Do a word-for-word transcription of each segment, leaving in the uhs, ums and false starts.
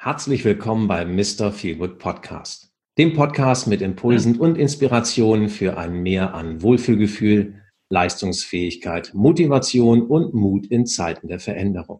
Herzlich willkommen beim Mister Feelgood Podcast, dem Podcast mit Impulsen und Inspirationen für ein Mehr an Wohlfühlgefühl, Leistungsfähigkeit, Motivation und Mut in Zeiten der Veränderung.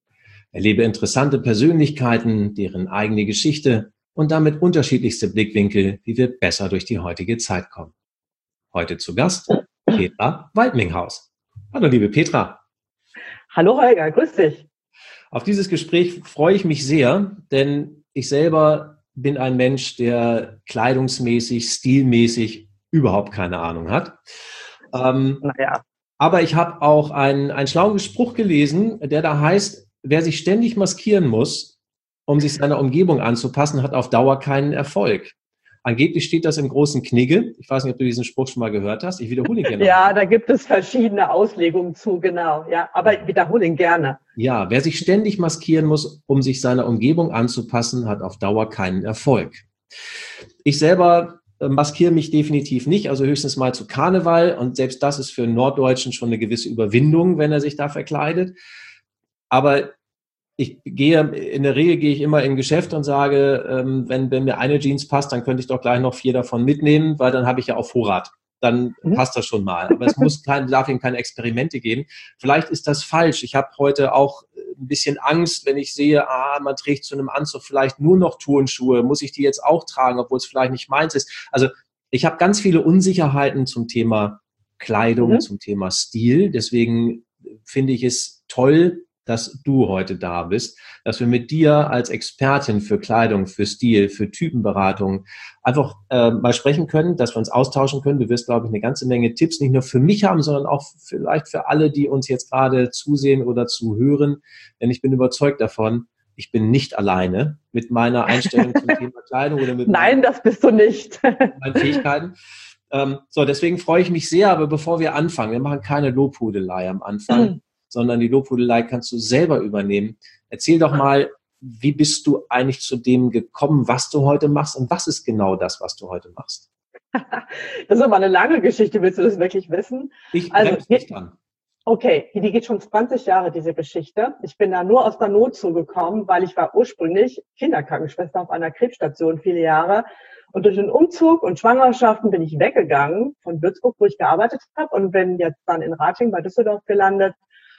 Erlebe interessante Persönlichkeiten, deren eigene Geschichte und damit unterschiedlichste Blickwinkel, wie wir besser durch die heutige Zeit kommen. Heute zu Gast Petra Waldminghaus. Hallo liebe Petra. Hallo Holger, grüß dich. Auf dieses Gespräch freue ich mich sehr, denn ich selber bin ein Mensch, der kleidungsmäßig, stilmäßig überhaupt keine Ahnung hat. Ähm, naja. Aber ich habe auch einen, einen schlauen Spruch gelesen, der da heißt, wer sich ständig maskieren muss, um sich seiner Umgebung anzupassen, hat auf Dauer keinen Erfolg. Angeblich steht das im großen Knigge. Ich weiß nicht, ob du diesen Spruch schon mal gehört hast. Ich wiederhole ihn gerne. Ja, da gibt es verschiedene Auslegungen zu, genau. Ja, aber ich wiederhole ihn gerne. Ja, wer sich ständig maskieren muss, um sich seiner Umgebung anzupassen, hat auf Dauer keinen Erfolg. Ich selber äh, maskiere mich definitiv nicht, also höchstens mal zu Karneval. Und selbst das ist für einen Norddeutschen schon eine gewisse Überwindung, wenn er sich da verkleidet. Aber ich gehe, in der Regel gehe ich immer in ein Geschäft und sage, ähm, wenn, wenn mir eine Jeans passt, dann könnte ich doch gleich noch vier davon mitnehmen, weil dann habe ich ja auf Vorrat. Dann mhm. passt das schon mal. Aber es muss kein, darf eben keine Experimente geben. Vielleicht ist das falsch. Ich habe heute auch ein bisschen Angst, wenn ich sehe, ah, man trägt zu einem Anzug vielleicht nur noch Turnschuhe. Muss ich die jetzt auch tragen, obwohl es vielleicht nicht meins ist? Also ich habe ganz viele Unsicherheiten zum Thema Kleidung, mhm. zum Thema Stil. Deswegen finde ich es toll, dass du heute da bist, dass wir mit dir als Expertin für Kleidung, für Stil, für Typenberatung einfach äh, mal sprechen können, dass wir uns austauschen können. Du wirst, glaube ich, eine ganze Menge Tipps nicht nur für mich haben, sondern auch vielleicht für alle, die uns jetzt gerade zusehen oder zuhören. Denn ich bin überzeugt davon, ich bin nicht alleine mit meiner Einstellung zum Thema Kleidung oder mit Nein, meinen, das bist du nicht. meinen Fähigkeiten. Ähm, so, deswegen freue ich mich sehr, aber bevor wir anfangen, wir machen keine Lobhudelei am Anfang. Mhm. sondern die Lobhudelei kannst du selber übernehmen. Erzähl doch mal, wie bist du eigentlich zu dem gekommen, was du heute machst und was ist genau das, was du heute machst? Das ist aber eine lange Geschichte, willst du das wirklich wissen? Ich also, bremse nicht dran. Okay, die geht schon zwanzig Jahre, diese Geschichte. Ich bin da nur aus der Not zugekommen, weil ich war ursprünglich Kinderkrankenschwester auf einer Krebsstation viele Jahre. Und durch den Umzug und Schwangerschaften bin ich weggegangen von Würzburg, wo ich gearbeitet habe, und bin jetzt dann in Ratingen bei Düsseldorf gelandet.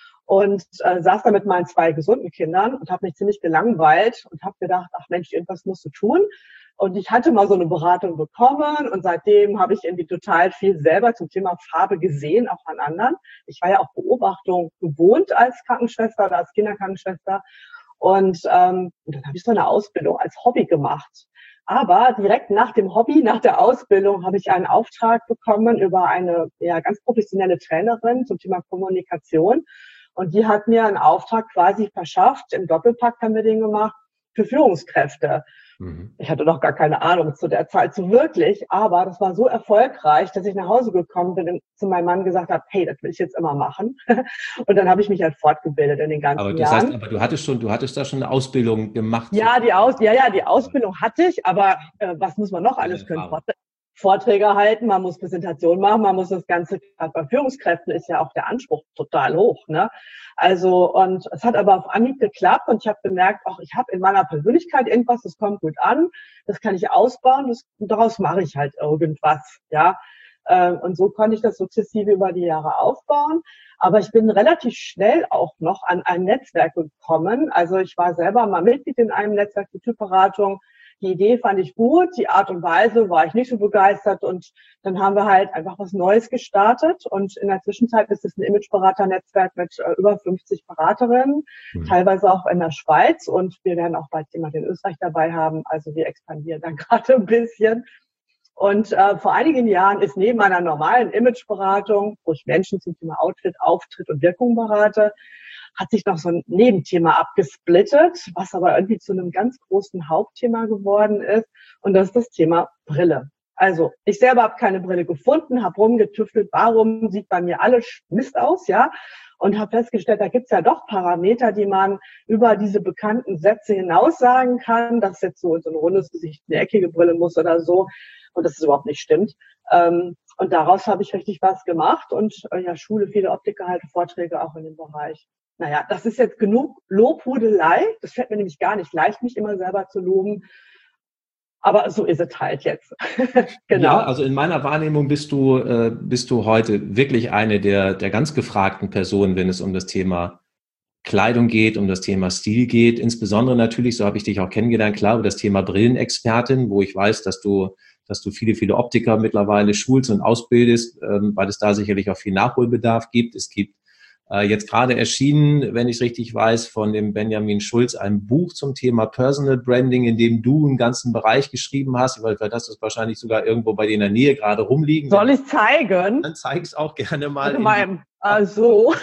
Und äh, saß da mit meinen zwei gesunden Kindern und habe mich ziemlich gelangweilt und habe gedacht, ach Mensch, irgendwas musst du tun. Und ich hatte mal so eine Beratung bekommen und seitdem habe ich irgendwie total viel selber zum Thema Farbe gesehen, auch an anderen. Ich war ja auch Beobachtung gewohnt als Krankenschwester oder als Kinderkrankenschwester. Und, ähm, und dann habe ich so eine Ausbildung als Hobby gemacht. Aber direkt nach dem Hobby, nach der Ausbildung, habe ich einen Auftrag bekommen über eine ja, ganz professionelle Trainerin zum Thema Kommunikation. Und die hat mir einen Auftrag quasi verschafft, im Doppelpack haben wir den gemacht, für Führungskräfte. Mhm. Ich hatte noch gar keine Ahnung zu der Zeit so wirklich, aber das war so erfolgreich, dass ich nach Hause gekommen bin und zu meinem Mann gesagt habe, hey, das will ich jetzt immer machen. Und dann habe ich mich halt fortgebildet in den ganzen aber das Jahren. Heißt, aber du hattest schon, du hattest da schon eine Ausbildung gemacht? Ja, die Aus, ja, ja, die Ausbildung hatte ich, aber äh, was muss man noch alles können? Vorträge halten, man muss Präsentation machen, man muss das Ganze, gerade bei Führungskräften ist ja auch der Anspruch total hoch, ne? Also, und es hat aber auf Anhieb geklappt und ich habe gemerkt, auch ich habe in meiner Persönlichkeit irgendwas, das kommt gut an, das kann ich ausbauen, das, daraus mache ich halt irgendwas, ja? Und so konnte ich das sukzessive über die Jahre aufbauen. Aber ich bin relativ schnell auch noch an ein Netzwerk gekommen. Also ich war selber mal Mitglied in einem Netzwerk für Typberatung. Die Idee fand ich gut, die Art und Weise war ich nicht so begeistert und dann haben wir halt einfach was Neues gestartet und in der Zwischenzeit ist es ein Imageberaternetzwerk mit äh, über fünfzig Beraterinnen, mhm. teilweise auch in der Schweiz und wir werden auch bald jemand in Österreich dabei haben, also wir expandieren da gerade ein bisschen. Und äh, vor einigen Jahren ist neben meiner normalen Imageberatung, wo ich Menschen zum Thema Outfit, Auftritt und Wirkung berate, hat sich noch so ein Nebenthema abgesplittet, was aber irgendwie zu einem ganz großen Hauptthema geworden ist. Und das ist das Thema Brille. Also ich selber habe keine Brille gefunden, habe rumgetüftelt, warum sieht bei mir alles Mist aus, ja? Und habe festgestellt, da gibt's ja doch Parameter, die man über diese bekannten Sätze hinaus sagen kann, dass jetzt so, so ein rundes Gesicht eine eckige Brille muss oder so. Und das ist überhaupt nicht stimmt. Ähm, und daraus habe ich richtig was gemacht und äh, ja, Schule, viele Optiker, halte Vorträge auch in dem Bereich. naja, das ist jetzt genug Lobhudelei. Das fällt mir nämlich gar nicht leicht, mich immer selber zu loben. Aber so ist es halt jetzt. Genau. Ja, also in meiner Wahrnehmung bist du, äh, bist du heute wirklich eine der, der ganz gefragten Personen, wenn es um das Thema Kleidung geht, um das Thema Stil geht. Insbesondere natürlich, so habe ich dich auch kennengelernt, klar, über das Thema Brillenexpertin, wo ich weiß, dass du, dass du viele, viele Optiker mittlerweile schulst und ausbildest, ähm, weil es da sicherlich auch viel Nachholbedarf gibt. Es gibt äh, jetzt gerade erschienen, wenn ich es richtig weiß, von dem Benjamin Schulz ein Buch zum Thema Personal Branding, in dem du einen ganzen Bereich geschrieben hast, weil vielleicht hast du es wahrscheinlich sogar irgendwo bei dir in der Nähe gerade rumliegen. Soll ich zeigen? Dann zeig es auch gerne mal. Meinem, ah, so.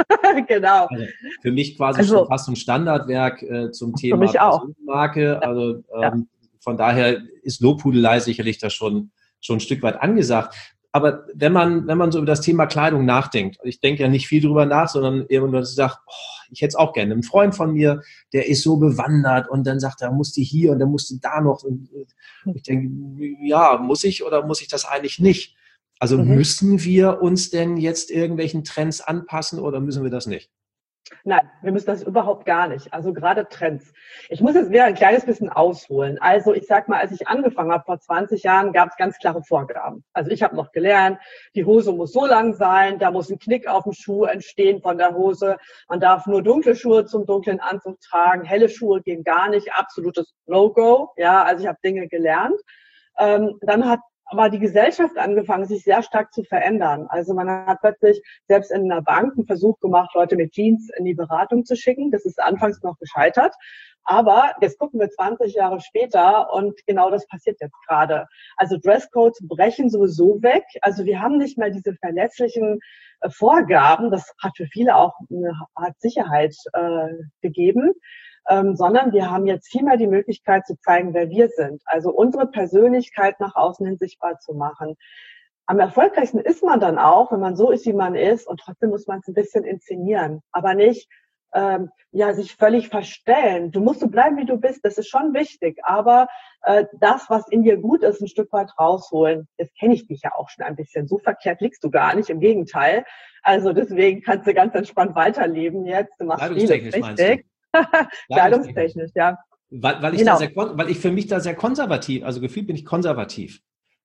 Genau. Also für mich quasi also, schon fast ein Standardwerk äh, zum Thema für mich auch. Personenmarke. Also ähm, ja. von daher ist Lobhudelei sicherlich da schon, schon ein Stück weit angesagt. Aber wenn man, wenn man so über das Thema Kleidung nachdenkt, ich denke ja nicht viel drüber nach, sondern irgendwann sagt, oh, ich hätte es auch gerne. Ein Freund von mir, der ist so bewandert und dann sagt er, musste hier und dann musste da noch. Und ich denke, ja, muss ich oder muss ich das eigentlich nicht? Also mhm. müssen wir uns denn jetzt irgendwelchen Trends anpassen oder müssen wir das nicht? Nein, wir müssen das überhaupt gar nicht. Also gerade Trends. Ich muss jetzt wieder ein kleines bisschen ausholen. Also ich sag mal, als ich angefangen habe vor zwanzig Jahren, gab es ganz klare Vorgaben. Also ich habe noch gelernt, die Hose muss so lang sein, da muss ein Knick auf dem Schuh entstehen von der Hose. Man darf nur dunkle Schuhe zum dunklen Anzug tragen, helle Schuhe gehen gar nicht, absolutes No-Go. Ja, also ich habe Dinge gelernt. Ähm, dann hat aber die Gesellschaft angefangen, sich sehr stark zu verändern. Also man hat plötzlich selbst in einer Bank einen Versuch gemacht, Leute mit Jeans in die Beratung zu schicken. Das ist anfangs noch gescheitert. Aber jetzt gucken wir zwanzig Jahre später und genau das passiert jetzt gerade. Also Dresscodes brechen sowieso weg. Also wir haben nicht mehr diese verlässlichen äh, Vorgaben. Das hat für viele auch eine Art Sicherheit äh, gegeben. Ähm, sondern wir haben jetzt viel mehr die Möglichkeit zu zeigen, wer wir sind. Also unsere Persönlichkeit nach außen hin sichtbar zu machen. Am erfolgreichsten ist man dann auch, wenn man so ist, wie man ist, und trotzdem muss man es ein bisschen inszenieren, aber nicht ähm, ja sich völlig verstellen. Du musst so bleiben, wie du bist, das ist schon wichtig, aber äh, das, was in dir gut ist, ein Stück weit rausholen. Jetzt kenne ich dich ja auch schon ein bisschen. So verkehrt liegst du gar nicht, im Gegenteil. Also deswegen kannst du ganz entspannt weiterleben jetzt. Du machst vieles richtig. Kleidungstechnisch, ja. Weil, weil, ich genau. da sehr, weil ich für mich da sehr konservativ, also gefühlt bin ich konservativ.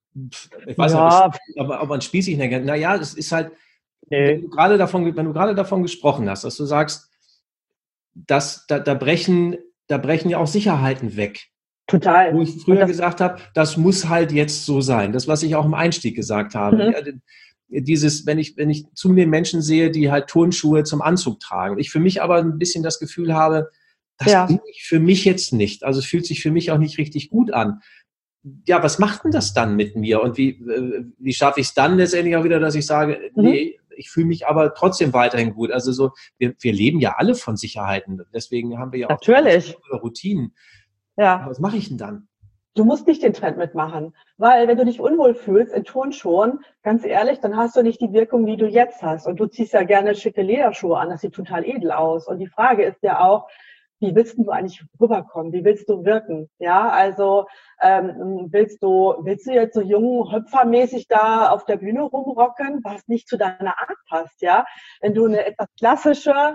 Ich weiß ja. nicht, ob, ob man spießig nennt. Naja, es ist halt, nee. wenn, du gerade davon, wenn du gerade davon gesprochen hast, dass du sagst, dass, da, da, brechen, da brechen ja auch Sicherheiten weg. Total. Wo ich früher gesagt habe, das muss halt jetzt so sein. Das, was ich auch im Einstieg gesagt habe. Mhm. Ja, dieses, wenn ich, wenn ich zunehmend Menschen sehe, die halt Turnschuhe zum Anzug tragen. Ich für mich aber ein bisschen das Gefühl habe, das ja. bin ich für mich jetzt nicht. Also es fühlt sich für mich auch nicht richtig gut an. Ja, was macht denn das dann mit mir? Und wie, wie schaffe ich es dann letztendlich auch wieder, dass ich sage, mhm. nee, ich fühle mich aber trotzdem weiterhin gut. Also so, wir, wir leben ja alle von Sicherheiten. Deswegen haben wir ja auch Natürlich. Routinen. Ja. Was mache ich denn dann? Du musst nicht den Trend mitmachen, weil wenn du dich unwohl fühlst in Turnschuhen, ganz ehrlich, dann hast du nicht die Wirkung, die du jetzt hast. Und du ziehst ja gerne schicke Lederschuhe an, das sieht total edel aus. Und die Frage ist ja auch, wie willst du eigentlich rüberkommen? Wie willst du wirken? Ja, also ähm, willst du willst du jetzt so jung hüpfermäßig da auf der Bühne rumrocken, was nicht zu deiner Art passt? Ja, wenn du eine etwas klassische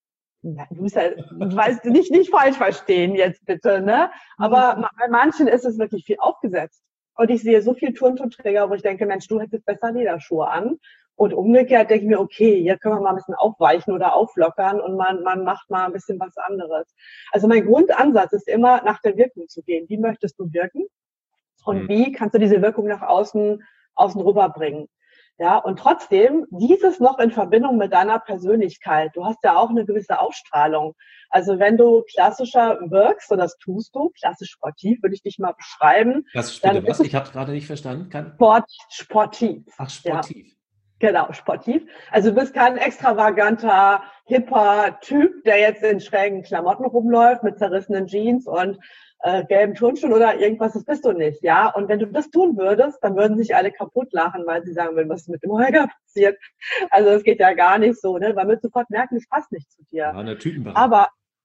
Ja, du musst ja, du weißt nicht, nicht falsch verstehen jetzt bitte, ne? Aber bei manchen ist es wirklich viel aufgesetzt. Und ich sehe so viel Turnschuhträger, wo ich denke, Mensch, du hättest besser Lederschuhe an. Und umgekehrt denke ich mir, okay, hier können wir mal ein bisschen aufweichen oder auflockern und man, man macht mal ein bisschen was anderes. Also mein Grundansatz ist immer, nach der Wirkung zu gehen. Wie möchtest du wirken? Und mhm. wie kannst du diese Wirkung nach außen, außen rüberbringen? Ja, und trotzdem, dieses noch in Verbindung mit deiner Persönlichkeit. Du hast ja auch eine gewisse Ausstrahlung. Also wenn du klassischer wirkst, und das tust du, klassisch sportiv, würde ich dich mal beschreiben. Klassisch bitte was? Ich habe es gerade nicht verstanden. Kann... Sport, sportiv. Ach, sportiv. Ja. Genau, sportiv. Also du bist kein extravaganter, hipper Typ, der jetzt in schrägen Klamotten rumläuft mit zerrissenen Jeans und äh, gelben Turnschuhen oder irgendwas, das bist du nicht, ja. Und wenn du das tun würdest, dann würden sich alle kaputt lachen, weil sie sagen würden, was ist mit dem Holger passiert? Also das geht ja gar nicht so, ne? Weil man sofort merken, es passt nicht zu dir. Ja, eine Typenberatung. Aber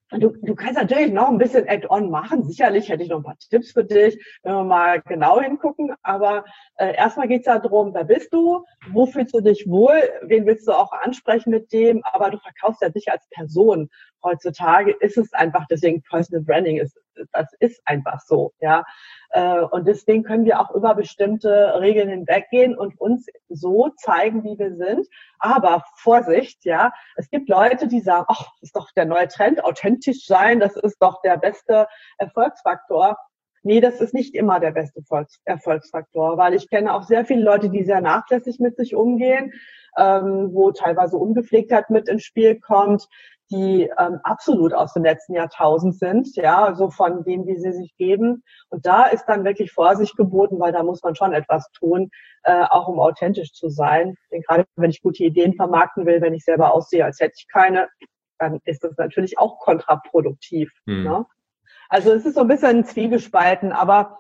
Du, du kannst natürlich noch ein bisschen Add-on machen. Sicherlich hätte ich noch ein paar Tipps für dich, wenn wir mal genau hingucken. Aber äh, erstmal geht es ja darum, wer bist du? Wo fühlst du dich wohl? Wen willst du auch ansprechen mit dem? Aber du verkaufst ja dich als Person. Heutzutage ist es einfach, deswegen Personal Branding ist, das ist einfach so, ja. Äh, und deswegen können wir auch über bestimmte Regeln hinweggehen und uns so zeigen, wie wir sind. Aber Vorsicht, ja, es gibt Leute, die sagen, ach, das ist doch der neue Trend, authentisch sein, das ist doch der beste Erfolgsfaktor. Nee, das ist nicht immer der beste Erfolgsfaktor, weil ich kenne auch sehr viele Leute, die sehr nachlässig mit sich umgehen, ähm, wo teilweise Ungepflegtheit mit ins Spiel kommt, die ähm, absolut aus dem letzten Jahrtausend sind, ja, so von dem, wie sie sich geben. Und da ist dann wirklich Vorsicht geboten, weil da muss man schon etwas tun, äh, auch um authentisch zu sein. Denn gerade wenn ich gute Ideen vermarkten will, wenn ich selber aussehe, als hätte ich keine, dann ist das natürlich auch kontraproduktiv. Hm. Ne? Also es ist so ein bisschen zwiegespalten, aber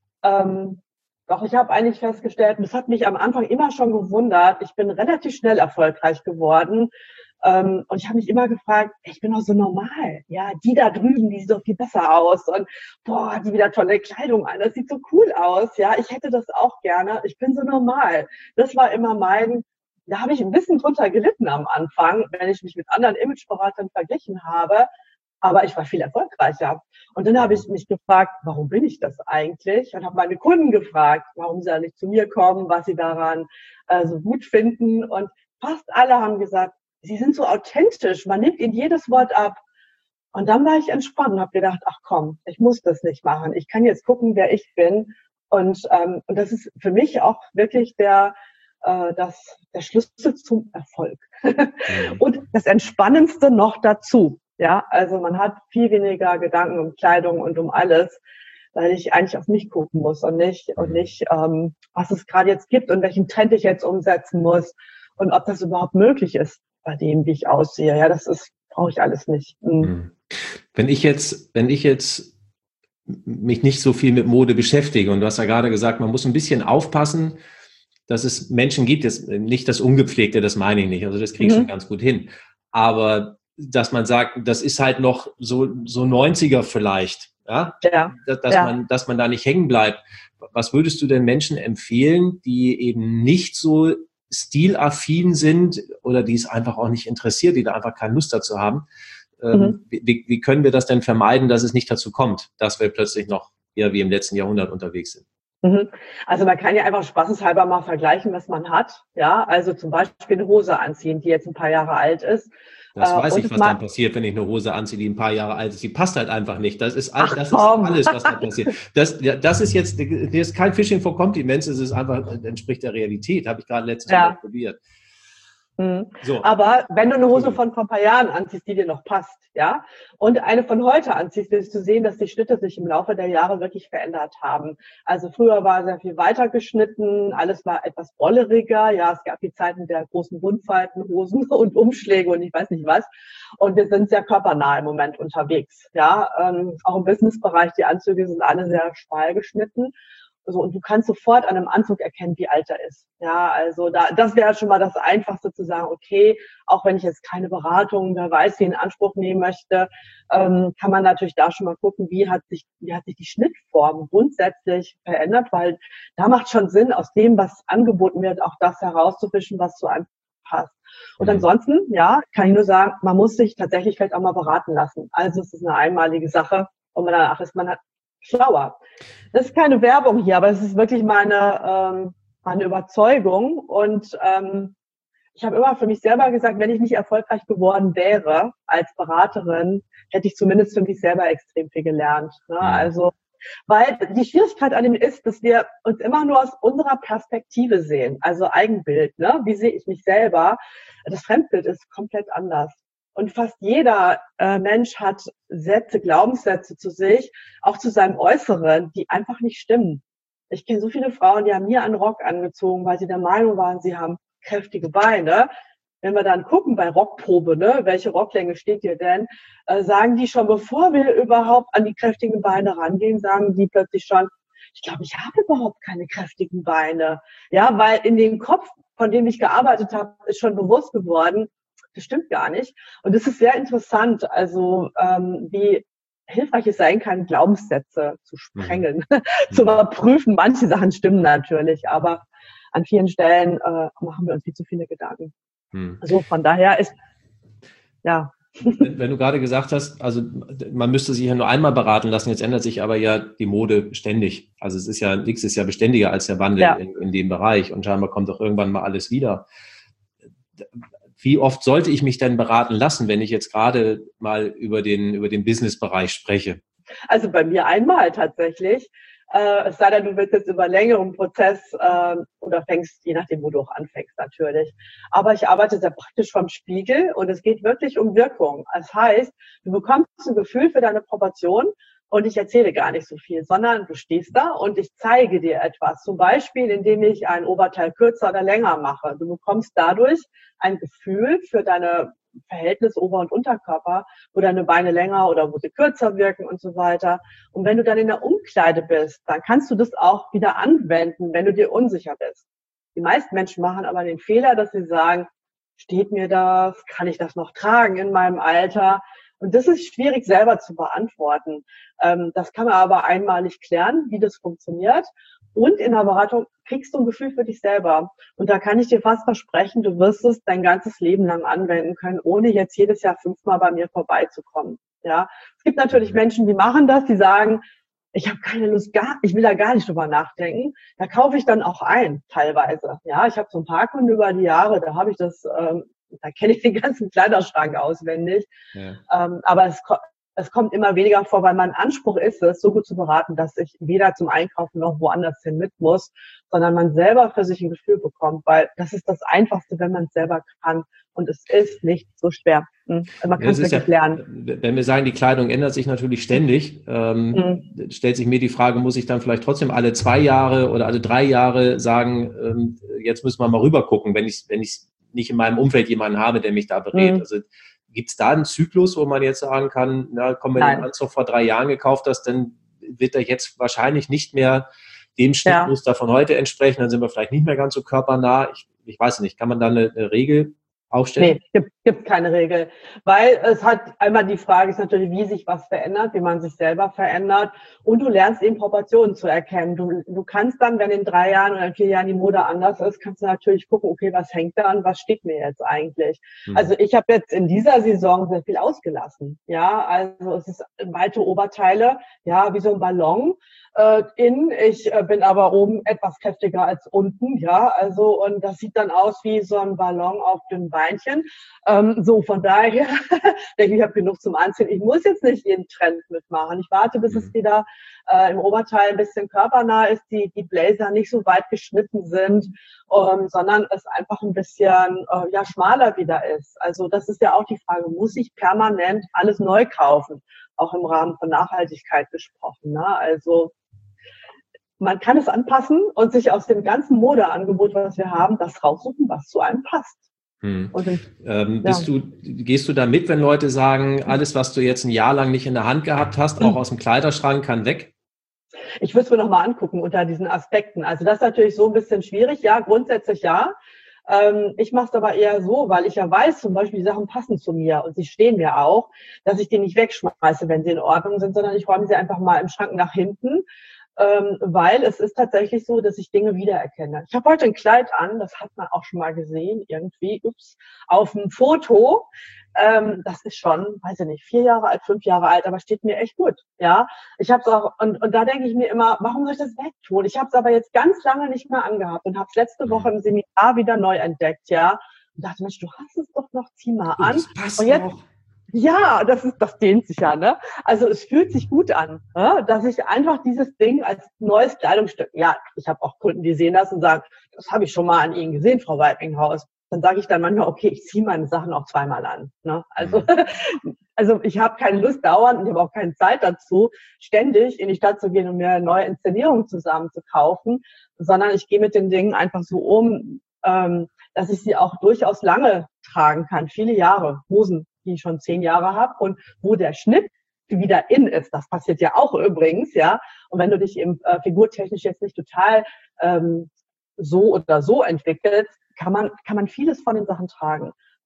ähm, doch, ich habe eigentlich festgestellt, und das hat mich am Anfang immer schon gewundert, ich bin relativ schnell erfolgreich geworden. Ähm, und ich habe mich immer gefragt, ich bin doch so normal. Ja, die da drüben, die sieht doch viel besser aus. Und boah, die wieder tolle Kleidung an, das sieht so cool aus. Ja, ich hätte das auch gerne. Ich bin so normal. Das war immer mein, da habe ich ein bisschen drunter gelitten am Anfang, wenn ich mich mit anderen Imageberatern verglichen habe. Aber ich war viel erfolgreicher. Und dann habe ich mich gefragt, warum bin ich das eigentlich? Und habe meine Kunden gefragt, warum sie da nicht zu mir kommen, was sie daran äh, so gut finden. Und fast alle haben gesagt, sie sind so authentisch, man nimmt ihnen jedes Wort ab. Und dann war ich entspannt und habe gedacht, ach komm, ich muss das nicht machen. Ich kann jetzt gucken, wer ich bin. Und, ähm, und das ist für mich auch wirklich der, äh, das, der Schlüssel zum Erfolg. Und das Entspannendste noch dazu. Ja, also man hat viel weniger Gedanken um Kleidung und um alles, weil ich eigentlich auf mich gucken muss und nicht, und nicht ähm, was es gerade jetzt gibt und welchen Trend ich jetzt umsetzen muss und ob das überhaupt möglich ist bei dem, wie ich aussehe. Ja, das ist, brauche ich alles nicht. Mhm. Wenn ich jetzt, wenn ich jetzt mich nicht so viel mit Mode beschäftige, und du hast ja gerade gesagt, man muss ein bisschen aufpassen, dass es Menschen gibt, das, nicht das Ungepflegte, das meine ich nicht, also das kriege ich mhm. schon ganz gut hin, aber dass man sagt, das ist halt noch so, so neunziger vielleicht, ja, ja. Dass, dass ja. man, dass man da nicht hängen bleibt. Was würdest du denn Menschen empfehlen, die eben nicht so stilaffin sind oder die es einfach auch nicht interessiert, die da einfach keine Lust dazu haben? Mhm. Wie, wie können wir das denn vermeiden, dass es nicht dazu kommt, dass wir plötzlich noch eher wie im letzten Jahrhundert unterwegs sind? Also man kann ja einfach spaßeshalber mal vergleichen, was man hat. Ja, also zum Beispiel eine Hose anziehen, die jetzt ein paar Jahre alt ist. Das äh, weiß ich, was dann passiert, wenn ich eine Hose anziehe, die ein paar Jahre alt ist. Die passt halt einfach nicht. Das ist, all, das ist alles, was da passiert. Das, das ist jetzt das ist kein Fishing for Compliments, es ist einfach, entspricht der Realität. Habe ich gerade letztes ja. Mal probiert. Mhm. So. Aber wenn du eine Hose von vor ein paar Jahren anziehst, die dir noch passt, ja, und eine von heute anziehst, wirst du sehen, dass die Schnitte sich im Laufe der Jahre wirklich verändert haben. Also früher war sehr viel weiter geschnitten, alles war etwas bolleriger, ja, es gab die Zeiten der großen Rundfalten, Hosen und Umschläge und ich weiß nicht was. Und wir sind sehr körpernah im Moment unterwegs, ja, ähm, auch im Businessbereich, die Anzüge sind alle sehr schmal geschnitten. So, und du kannst sofort an einem Anzug erkennen, wie alt er ist. Ja, also da, das wäre schon mal das Einfachste zu sagen, okay, auch wenn ich jetzt keine Beratung, wer weiß, wie in Anspruch nehmen möchte, ähm, kann man natürlich da schon mal gucken, wie hat sich, wie hat sich die Schnittform grundsätzlich verändert, weil da macht schon Sinn, aus dem, was angeboten wird, auch das herauszufischen, was zu einem passt. Und mhm. ansonsten, ja, kann ich nur sagen, man muss sich tatsächlich vielleicht auch mal beraten lassen. Also es ist eine einmalige Sache und man danach ist man halt schlauer. Das ist keine Werbung hier, aber es ist wirklich meine, ähm, meine Überzeugung. Und ähm, ich habe immer für mich selber gesagt, wenn ich nicht erfolgreich geworden wäre als Beraterin, hätte ich zumindest für mich selber extrem viel gelernt. Ne? Ja. Also, weil die Schwierigkeit an dem ist, dass wir uns immer nur aus unserer Perspektive sehen, also Eigenbild. Ne? Wie sehe ich mich selber? Das Fremdbild ist komplett anders. Und fast jeder äh, Mensch hat Sätze, Glaubenssätze zu sich, auch zu seinem Äußeren, die einfach nicht stimmen. Ich kenne so viele Frauen, die haben mir einen Rock angezogen, weil sie der Meinung waren, sie haben kräftige Beine. Wenn wir dann gucken bei Rockprobe, ne, welche Rocklänge steht dir denn, äh, sagen die schon, bevor wir überhaupt an die kräftigen Beine rangehen, sagen die plötzlich schon, ich glaube, ich habe überhaupt keine kräftigen Beine. Ja, weil in dem Kopf, von dem ich gearbeitet habe, ist schon bewusst geworden, das stimmt gar nicht. Und das ist sehr interessant, also ähm, wie hilfreich es sein kann, Glaubenssätze zu sprengen, mhm. zu überprüfen. Manche Sachen stimmen natürlich, aber an vielen Stellen äh, machen wir uns viel zu viele Gedanken. Mhm. Also von daher ist, ja. Wenn, wenn du gerade gesagt hast, also man müsste sich ja nur einmal beraten lassen, jetzt ändert sich aber ja die Mode ständig. Also es ist ja, nichts ist ja beständiger als der Wandel ja. in, in dem Bereich und scheinbar kommt doch irgendwann mal alles wieder. Wie oft sollte ich mich denn beraten lassen, wenn ich jetzt gerade mal über den, über den Business-Bereich spreche? Also bei mir einmal tatsächlich. Äh, es sei denn, du willst jetzt über längeren Prozess äh, oder fängst, je nachdem, wo du auch anfängst natürlich. Aber ich arbeite sehr praktisch vom Spiegel und es geht wirklich um Wirkung. Das heißt, du bekommst ein Gefühl für deine Proportion und ich erzähle gar nicht so viel, sondern du stehst da und ich zeige dir etwas. Zum Beispiel, indem ich ein Oberteil kürzer oder länger mache. Du bekommst dadurch ein Gefühl für deine Verhältnis Ober- und Unterkörper, wo deine Beine länger oder wo sie kürzer wirken und so weiter. Und wenn du dann in der Umkleide bist, dann kannst du das auch wieder anwenden, wenn du dir unsicher bist. Die meisten Menschen machen aber den Fehler, dass sie sagen, steht mir das? Kann ich das noch tragen in meinem Alter? Und das ist schwierig selber zu beantworten. Das kann man aber einmalig klären, wie das funktioniert. Und in der Beratung kriegst du ein Gefühl für dich selber. Und da kann ich dir fast versprechen, du wirst es dein ganzes Leben lang anwenden können, ohne jetzt jedes Jahr fünfmal bei mir vorbeizukommen. Ja, es gibt natürlich Menschen, die machen das, die sagen, ich habe keine Lust, gar, ich will da gar nicht drüber nachdenken. Da kaufe ich dann auch ein, teilweise. Ja, ich habe so ein paar Kunden über die Jahre, da habe ich das, ähm, da kenne ich den ganzen Kleiderschrank auswendig. Ja. Ähm, aber es Es kommt immer weniger vor, weil mein Anspruch ist es, so gut zu beraten, dass ich weder zum Einkaufen noch woanders hin mit muss, sondern man selber für sich ein Gefühl bekommt, weil das ist das Einfachste, wenn man es selber kann. Und es ist nicht so schwer. Man kann es wirklich ja lernen. Wenn wir sagen, die Kleidung ändert sich natürlich ständig, ähm, mhm. stellt sich mir die Frage, muss ich dann vielleicht trotzdem alle zwei Jahre oder alle drei Jahre sagen, ähm, jetzt müssen wir mal rüber gucken, wenn ich wenn ich nicht in meinem Umfeld jemanden habe, der mich da berät. Mhm. Also gibt es da einen Zyklus, wo man jetzt sagen kann, na komm, wenn du den Anzug vor drei Jahren gekauft hast, dann wird er jetzt wahrscheinlich nicht mehr dem Schnittmuster ja. von heute entsprechen, dann sind wir vielleicht nicht mehr ganz so körpernah. Ich, ich weiß nicht, kann man da eine, eine Regel aufstellen? Nee, gibt, gibt keine Regel. Weil es hat einmal die Frage ist natürlich, wie sich was verändert, wie man sich selber verändert. Und du lernst eben Proportionen zu erkennen. Du, du kannst dann, wenn in drei Jahren oder in vier Jahren die Mode anders ist, kannst du natürlich gucken, okay, was hängt da an, was steht mir jetzt eigentlich? Hm. Also ich habe jetzt in dieser Saison sehr viel ausgelassen. Ja, also es ist weite Oberteile, ja, wie so ein Ballon. Äh, in, ich äh, bin aber oben etwas kräftiger als unten, ja, also und das sieht dann aus wie so ein Ballon auf den Beinchen. Ähm, so, von daher denke ich, ich habe genug zum Anziehen. Ich muss jetzt nicht jeden Trend mitmachen. Ich warte, bis mhm. es wieder äh, im Oberteil ein bisschen körpernah ist, die die Blazer nicht so weit geschnitten sind, ähm, sondern es einfach ein bisschen äh, ja schmaler wieder ist. Also das ist ja auch die Frage, muss ich permanent alles neu kaufen? Auch im Rahmen von Nachhaltigkeit gesprochen, ne? Also man kann es anpassen und sich aus dem ganzen Modeangebot, was wir haben, das raussuchen, was zu einem passt. Hm. Und, ähm, bist ja. du, gehst du da mit, wenn Leute sagen, alles, was du jetzt ein Jahr lang nicht in der Hand gehabt hast, auch aus dem Kleiderschrank, kann weg? Ich würde es mir nochmal angucken unter diesen Aspekten. Also das ist natürlich so ein bisschen schwierig. Ja, grundsätzlich ja. Ähm, ich mache es aber eher so, weil ich ja weiß, zum Beispiel, die Sachen passen zu mir und sie stehen mir auch, dass ich die nicht wegschmeiße, wenn sie in Ordnung sind, sondern ich räume sie einfach mal im Schrank nach hinten. Ähm, weil es ist tatsächlich so, dass ich Dinge wiedererkenne. Ich habe heute ein Kleid an, das hat man auch schon mal gesehen, irgendwie, ups, auf dem Foto. Ähm, das ist schon, weiß ich nicht, vier Jahre alt, fünf Jahre alt, aber steht mir echt gut. Ja, ich habe es auch, und, und da denke ich mir immer, warum soll ich das wegtun? Ich habe es aber jetzt ganz lange nicht mehr angehabt und habe es letzte Woche im Seminar wieder neu entdeckt, ja. Und dachte, Mensch, du hast es doch noch, zieh mal an. Das passt und jetzt, auch. Ja, das ist, das dehnt sich ja, ne? Also es fühlt sich gut an, ne? Dass ich einfach dieses Ding als neues Kleidungsstück, ja, ich habe auch Kunden, die sehen das und sagen, das habe ich schon mal an Ihnen gesehen, Frau Weipinghaus. Dann sage ich dann manchmal, okay, ich ziehe meine Sachen auch zweimal an, ne? Also, mhm. also ich habe keine Lust dauernd und ich habe auch keine Zeit dazu, ständig in die Stadt zu gehen und mir neue Inszenierungen zusammen zu kaufen, sondern ich gehe mit den Dingen einfach so um, ähm, dass ich sie auch durchaus lange tragen kann, viele Jahre, Hosen, die ich schon zehn Jahre habe und wo der Schnitt wieder in ist. Das passiert ja auch übrigens, ja. Und wenn du dich eben äh, figurtechnisch jetzt nicht total ähm, so oder so entwickelst, kann man kann man vieles von den Sachen tragen.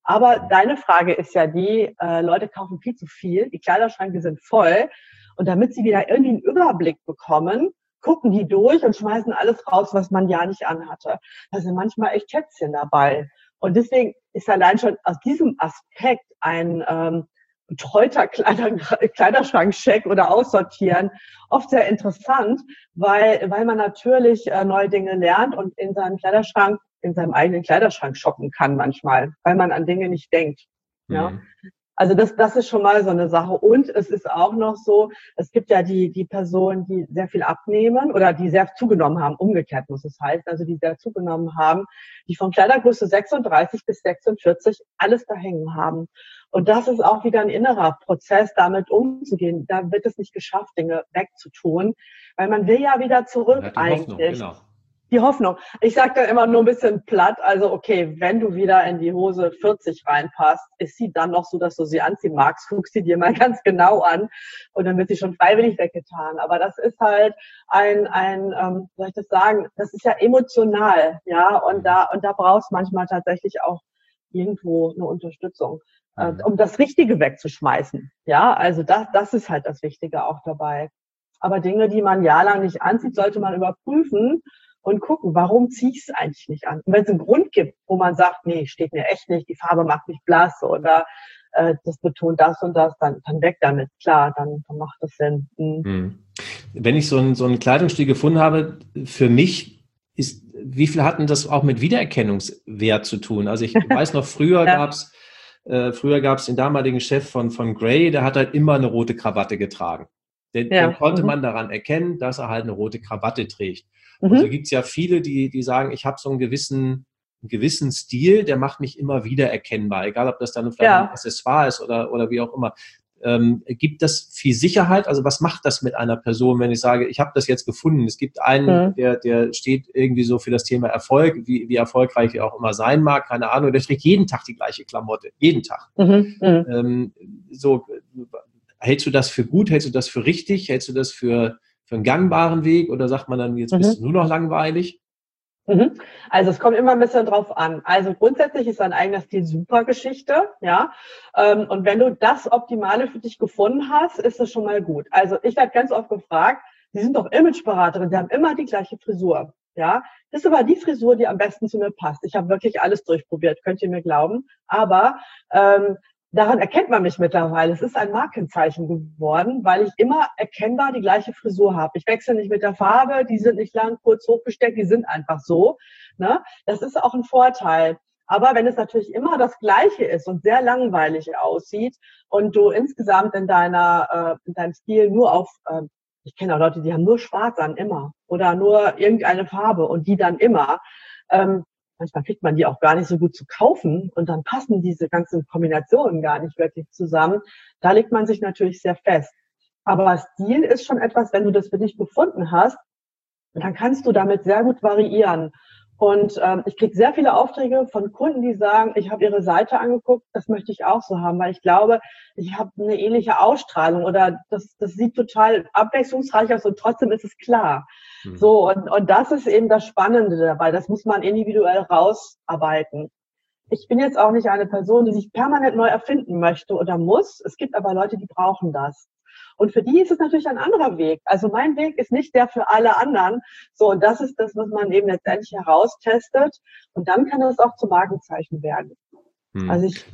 Aber deine Frage ist ja die, äh, Leute kaufen viel zu viel, die Kleiderschränke sind voll und damit sie wieder irgendwie einen Überblick bekommen, gucken die durch und schmeißen alles raus, was man ja nicht anhatte. Da sind manchmal echt Schätzchen dabei. Und deswegen ist allein schon aus diesem Aspekt ein ähm, betreuter Kleider, Kleiderschrankcheck oder Aussortieren oft sehr interessant, weil, weil man natürlich äh, neue Dinge lernt und in seinem Kleiderschrank, in seinem eigenen Kleiderschrank shoppen kann manchmal, weil man an Dinge nicht denkt. Mhm. Ja. Also das, das ist schon mal so eine Sache. Und es ist auch noch so, es gibt ja die, die Personen, die sehr viel abnehmen oder die sehr zugenommen haben, umgekehrt muss es heißen, also die sehr zugenommen haben, die von Kleidergröße sechsunddreißig bis sechsundvierzig alles da hängen haben. Und das ist auch wieder ein innerer Prozess, damit umzugehen. Da wird es nicht geschafft, Dinge wegzutun, weil man will ja wieder zurück ja, die eigentlich. Hoffnung, genau. Die Hoffnung. Ich sage dann immer nur ein bisschen platt, also okay, wenn du wieder in die Hose vierzig reinpasst, ist sie dann noch so, dass du sie anziehen magst, guckst sie dir mal ganz genau an und dann wird sie schon freiwillig weggetan. Aber das ist halt ein, ein, ähm, soll ich das sagen, das ist ja emotional, ja, und da, und da brauchst manchmal tatsächlich auch irgendwo eine Unterstützung, äh, um das Richtige wegzuschmeißen. Ja, also das, das ist halt das Wichtige auch dabei. Aber Dinge, die man jahrelang nicht anzieht, sollte man überprüfen und gucken, warum ziehe ich es eigentlich nicht an? Und wenn es einen Grund gibt, wo man sagt, nee, steht mir echt nicht, die Farbe macht mich blass oder äh, das betont das und das, dann, dann weg damit. Klar, dann, dann macht das Sinn. Mhm. Hm. Wenn ich so ein, so ein Kleidungsstil gefunden habe, für mich ist, wie viel hatten das auch mit Wiedererkennungswert zu tun? Also ich weiß noch, früher ja. gab's äh, früher gab's den damaligen Chef von, von Grey, der hat halt immer eine rote Krawatte getragen. Den, ja. den konnte mhm. man daran erkennen, dass er halt eine rote Krawatte trägt. Mhm. Und so gibt es ja viele, die, die sagen, ich habe so einen gewissen, einen gewissen Stil, der macht mich immer wieder erkennbar, egal ob das dann vielleicht ja. ein Accessoire ist oder, oder wie auch immer. Ähm, gibt das viel Sicherheit? Also was macht das mit einer Person, wenn ich sage, ich habe das jetzt gefunden? Es gibt einen, mhm. der, der steht irgendwie so für das Thema Erfolg, wie, wie erfolgreich er auch immer sein mag, keine Ahnung, der trägt jeden Tag die gleiche Klamotte, jeden Tag. Mhm. Mhm. Ähm, so, hältst du das für gut? Hältst du das für richtig? Hältst du das für, für einen gangbaren Weg? Oder sagt man dann, jetzt bist mhm. du nur noch langweilig? Mhm. Also es kommt immer ein bisschen drauf an. Also grundsätzlich ist dein eigener Stil super Geschichte, ja. Und wenn du das Optimale für dich gefunden hast, ist das schon mal gut. Also ich werde ganz oft gefragt, Sie sind doch Imageberaterin, Sie haben immer die gleiche Frisur, ja. Das ist aber die Frisur, die am besten zu mir passt. Ich habe wirklich alles durchprobiert, könnt ihr mir glauben. Aber ähm, daran erkennt man mich mittlerweile. Es ist ein Markenzeichen geworden, weil ich immer erkennbar die gleiche Frisur habe. Ich wechsle nicht mit der Farbe, die sind nicht lang, kurz, hochgesteckt, die sind einfach so. Ne? Das ist auch ein Vorteil. Aber wenn es natürlich immer das Gleiche ist und sehr langweilig aussieht und du insgesamt in deiner, äh, in deinem Stil nur auf, äh, ich kenne auch Leute, die haben nur schwarz an, immer. Oder nur irgendeine Farbe und die dann immer. Ähm, Manchmal kriegt man die auch gar nicht so gut zu kaufen und dann passen diese ganzen Kombinationen gar nicht wirklich zusammen. Da legt man sich natürlich sehr fest. Aber Stil ist schon etwas, wenn du das für dich gefunden hast, dann kannst du damit sehr gut variieren. Und ähm, ich kriege sehr viele Aufträge von Kunden, die sagen, ich habe ihre Seite angeguckt, das möchte ich auch so haben, weil ich glaube, ich habe eine ähnliche Ausstrahlung oder das, das sieht total abwechslungsreich aus und trotzdem ist es klar. Mhm. So, und, und das ist eben das Spannende dabei. Das muss man individuell rausarbeiten. Ich bin jetzt auch nicht eine Person, die sich permanent neu erfinden möchte oder muss. Es gibt aber Leute, die brauchen das. Und für die ist es natürlich ein anderer Weg. Also mein Weg ist nicht der für alle anderen. So, und das ist das, was man eben letztendlich heraustestet. Und dann kann das auch zum Markenzeichen werden. Hm. Also ich,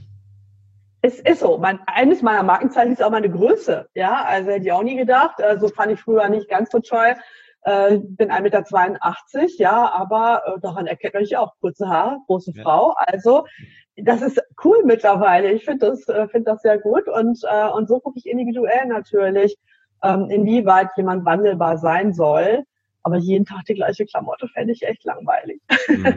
es ist so. Mein, eines meiner Markenzeichen ist auch meine Größe. Ja, also hätte ich auch nie gedacht. So also fand ich früher nicht ganz so toll. Äh, bin ein Meter zweiundachtzig, ja, aber äh, daran erkennt man sich auch kurze Haare, große ja. Frau. Also das ist cool mittlerweile. Ich finde das, äh, finde das sehr gut und äh, und so gucke ich individuell natürlich, ähm, inwieweit jemand wandelbar sein soll. Aber jeden Tag die gleiche Klamotte fände ich echt langweilig. Mhm.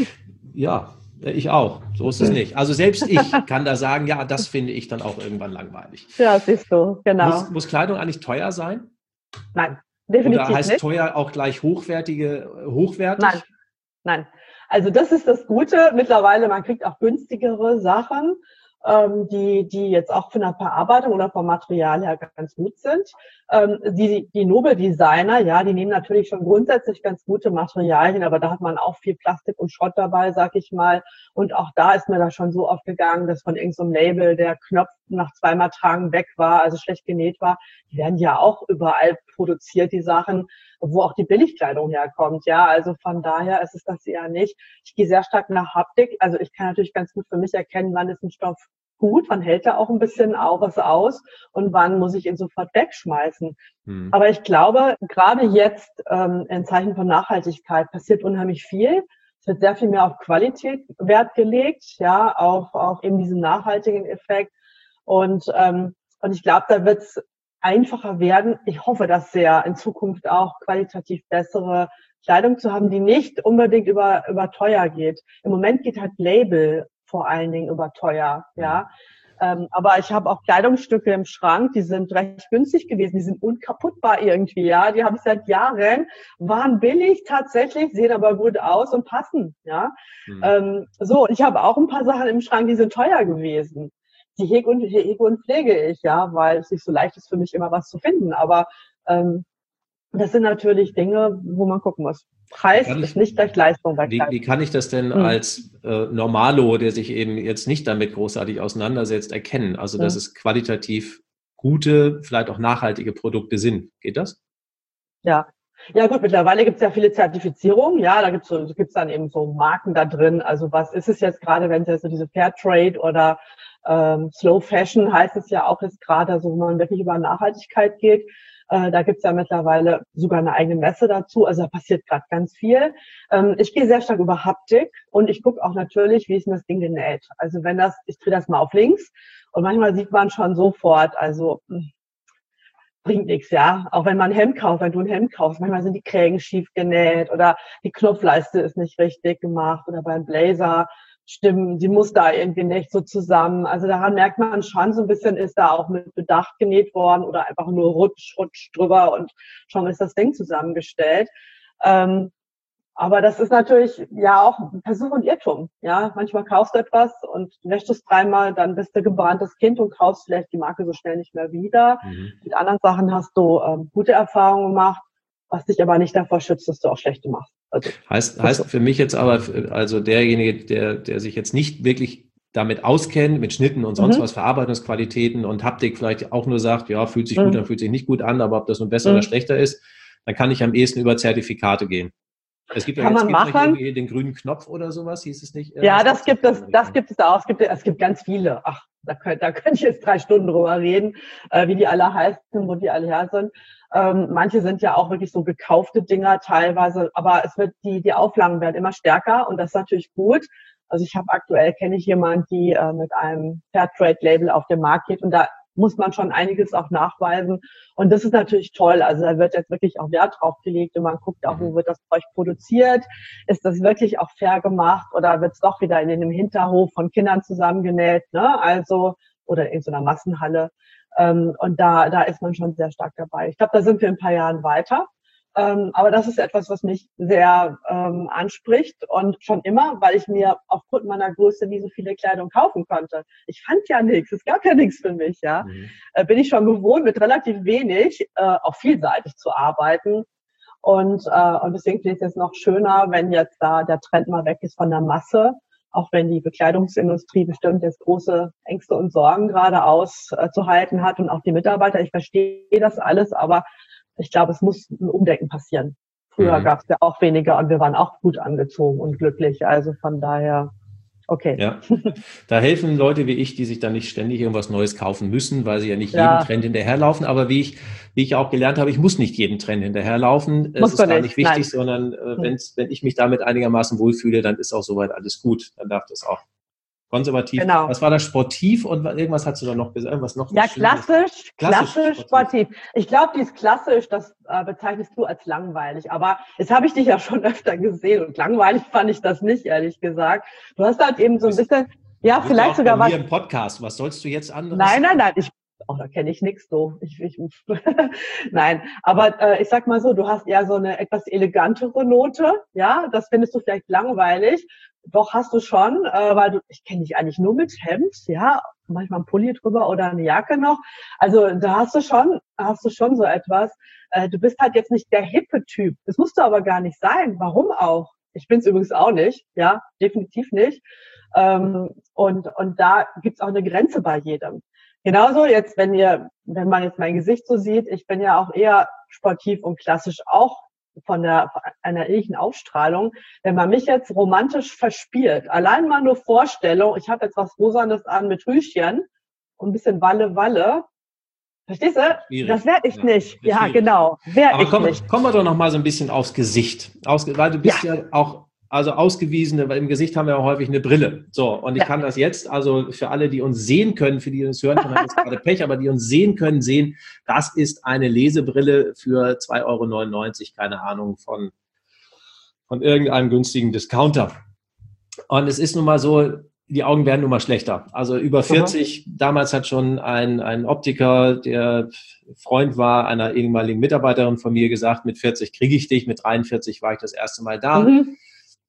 Ja, ich auch. So ist es nicht. Also selbst ich kann da sagen, ja, das finde ich dann auch irgendwann langweilig. Ja, siehst du, genau. Muss, muss Kleidung eigentlich teuer sein? Nein. Definitiv Oder heißt nicht. teuer auch gleich hochwertige, hochwertig? Nein, nein. Also das ist das Gute. Mittlerweile, man kriegt auch günstigere Sachen. ähm, die, die jetzt auch von der Verarbeitung oder vom Material her ganz gut sind. Ähm, die, die Nobel-Designer, ja, die nehmen natürlich schon grundsätzlich ganz gute Materialien, aber da hat man auch viel Plastik und Schrott dabei, sag ich mal. Und auch da ist mir das schon so aufgegangen, dass von irgendeinem Label der Knopf nach zweimal Tragen weg war, also schlecht genäht war. Die werden ja auch überall produziert, die Sachen, wo auch die Billigkleidung herkommt. Ja, also von daher ist es das eher nicht. Ich gehe sehr stark nach Haptik. Also ich kann natürlich ganz gut für mich erkennen, wann ist ein Stoff gut, wann hält er auch ein bisschen auch was aus und wann muss ich ihn sofort wegschmeißen. Hm. Aber ich glaube, gerade jetzt ähm, in Zeichen von Nachhaltigkeit passiert unheimlich viel. Es wird sehr viel mehr auf Qualität Wert gelegt, ja, auf, auf eben diesen nachhaltigen Effekt. Und, ähm, und ich glaube, da wird es einfacher werden. Ich hoffe das sehr, in Zukunft auch qualitativ bessere Kleidung zu haben, die nicht unbedingt über, über teuer geht. Im Moment geht halt Label vor allen Dingen über teuer, ja. Ähm, aber ich habe auch Kleidungsstücke im Schrank, die sind recht günstig gewesen, die sind unkaputtbar irgendwie, ja. Die habe ich seit Jahren, waren billig tatsächlich, sehen aber gut aus und passen, ja. Mhm. Ähm, so, und ich habe auch ein paar Sachen im Schrank, die sind teuer gewesen. Die hege und, hege und pflege ich, ja, weil es nicht so leicht ist für mich, immer was zu finden. Aber ähm, das sind natürlich Dinge, wo man gucken muss. Preis ist nicht gleich Leistung. Wie, wie kann ich das denn hm. als äh, Normalo, der sich eben jetzt nicht damit großartig auseinandersetzt, erkennen? Also, dass hm. es qualitativ gute, vielleicht auch nachhaltige Produkte sind. Geht das? Ja. Ja gut, mittlerweile gibt es ja viele Zertifizierungen, ja, da gibt es so, gibt's dann eben so Marken da drin. Also was ist es jetzt gerade, wenn es jetzt so diese Fairtrade oder ähm, Slow Fashion heißt es ja auch jetzt gerade, also wo man wirklich über Nachhaltigkeit geht. Äh, da gibt's ja mittlerweile sogar eine eigene Messe dazu. Also da passiert gerade ganz viel. Ähm, ich gehe sehr stark über Haptik und ich gucke auch natürlich, wie ist denn das Ding genäht. Also wenn das, ich drehe das mal auf links und manchmal sieht man schon sofort, also bringt nichts, ja. Auch wenn man ein Hemd kauft, wenn du ein Hemd kaufst, manchmal sind die Kragen schief genäht oder die Knopfleiste ist nicht richtig gemacht oder beim Blazer stimmen die Muster irgendwie nicht so zusammen. Also daran merkt man schon so ein bisschen, ist da auch mit Bedacht genäht worden oder einfach nur rutsch, rutsch drüber und schon ist das Ding zusammengestellt. Ähm, aber das ist natürlich ja auch Versuch und Irrtum. Ja, manchmal kaufst du etwas und wäschst es dreimal, dann bist du gebranntes Kind und kaufst vielleicht die Marke so schnell nicht mehr wieder. Mhm. Mit anderen Sachen hast du ähm, gute Erfahrungen gemacht, was dich aber nicht davor schützt, dass du auch schlechte machst. Also, heißt, heißt für mich jetzt aber, also derjenige, der, der sich jetzt nicht wirklich damit auskennt, mit Schnitten und sonst mhm. was, Verarbeitungsqualitäten und Haptik vielleicht auch nur sagt, ja, fühlt sich mhm. gut an, fühlt sich nicht gut an, aber ob das nun besser mhm. oder schlechter ist, dann kann ich am ehesten über Zertifikate gehen. Es gibt kann ja jetzt man machen. Den grünen Knopf oder sowas, hieß es nicht? Ja, das gibt es, das gibt es auch. Es gibt, es gibt ganz viele. Ach, da könnte, da könnte ich jetzt drei Stunden drüber reden, äh, wie die alle heißen, wo die alle her sind. Ähm, manche sind ja auch wirklich so gekaufte Dinger teilweise, aber es wird, die, die Auflagen werden immer stärker und das ist natürlich gut. Also ich habe aktuell, kenne ich jemanden, die äh, mit einem Fairtrade-Label auf den Markt geht und da muss man schon einiges auch nachweisen. Und das ist natürlich toll. Also da wird jetzt wirklich auch Wert drauf gelegt und man guckt auch, wo wird das Zeug produziert? Ist das wirklich auch fair gemacht oder wird es doch wieder in einem Hinterhof von Kindern zusammengenäht? Ne? Also, oder in so einer Massenhalle. Ähm, und da, da ist man schon sehr stark dabei. Ich glaube, da sind wir in ein paar Jahren weiter. Ähm, aber das ist etwas, was mich sehr ähm, anspricht und schon immer, weil ich mir aufgrund meiner Größe nie so viele Kleidung kaufen konnte. Ich fand ja nichts, es gab ja nichts für mich, ja. Mhm. Äh, bin ich schon gewohnt, mit relativ wenig äh, auch vielseitig zu arbeiten. Und, äh, und deswegen finde ich es jetzt noch schöner, wenn jetzt da der Trend mal weg ist von der Masse, auch wenn die Bekleidungsindustrie bestimmt jetzt große Ängste und Sorgen gerade auszuhalten hat und auch die Mitarbeiter. Ich verstehe das alles, aber ich glaube, es muss ein Umdenken passieren. Früher mhm. gab es ja auch weniger und wir waren auch gut angezogen und glücklich. Also von daher, okay. Ja, da helfen Leute wie ich, die sich dann nicht ständig irgendwas Neues kaufen müssen, weil sie ja nicht ja. jedem Trend hinterherlaufen. Aber wie ich, wie ich auch gelernt habe, ich muss nicht jedem Trend hinterherlaufen. Es ist gar nicht wichtig, Nein. sondern äh, wenn's, wenn ich mich damit einigermaßen wohlfühle, dann ist auch soweit alles gut. Dann darf das auch. Konservativ. Genau. Was war das? Sportiv und irgendwas hast du da noch gesagt? Irgendwas noch ja, klassisch, klassisch, klassisch sportiv. sportiv. Ich glaube, dieses klassisch, das äh, bezeichnest du als langweilig. Aber jetzt habe ich dich ja schon öfter gesehen und langweilig fand ich das nicht, ehrlich gesagt. Du hast halt eben so ein bisschen, ja, vielleicht sogar bei was. Mir im Podcast. Was sollst du jetzt anderes? Nein, nein, nein. Ich Auch da kenne ich nichts so. Ich, ich, Nein, aber äh, ich sag mal so, du hast eher so eine etwas elegantere Note, ja, das findest du vielleicht langweilig. Doch hast du schon, äh, weil du, ich kenne dich eigentlich nur mit Hemd, ja, manchmal ein Pulli drüber oder eine Jacke noch. Also da hast du schon, hast du schon so etwas. Äh, du bist halt jetzt nicht der hippe Typ. Das musst du aber gar nicht sein. Warum auch? Ich bin's übrigens auch nicht, ja, definitiv nicht. Ähm, und und da gibt's auch eine Grenze bei jedem. Genauso jetzt, wenn ihr, wenn man jetzt mein Gesicht so sieht, ich bin ja auch eher sportiv und klassisch auch von der von einer ähnlichen Ausstrahlung. Wenn man mich jetzt romantisch verspielt, allein mal nur Vorstellung, ich habe jetzt was Rosanes an mit Rüschen und ein bisschen Walle Walle. Verstehst du? Schwierig. Das werde ich Ja, nicht. Ja, schwierig. genau. Werde Aber ich komm, nicht. kommen wir doch noch mal so ein bisschen aufs Gesicht. Aus, weil du bist ja, ja auch also ausgewiesene, weil im Gesicht haben wir ja häufig eine Brille. So, und ich ja. kann das jetzt, also für alle, die uns sehen können, für die uns hören können, haben jetzt gerade Pech, aber die uns sehen können, sehen, das ist eine Lesebrille für zwei Euro neunundneunzig, keine Ahnung, von, von irgendeinem günstigen Discounter. Und es ist nun mal so, die Augen werden nun mal schlechter. Also über vierzig, mhm. damals hat schon ein, ein Optiker, der Freund war, einer ehemaligen Mitarbeiterin von mir gesagt, mit vierzig kriege ich dich, mit dreiundvierzig war ich das erste Mal da. Mhm.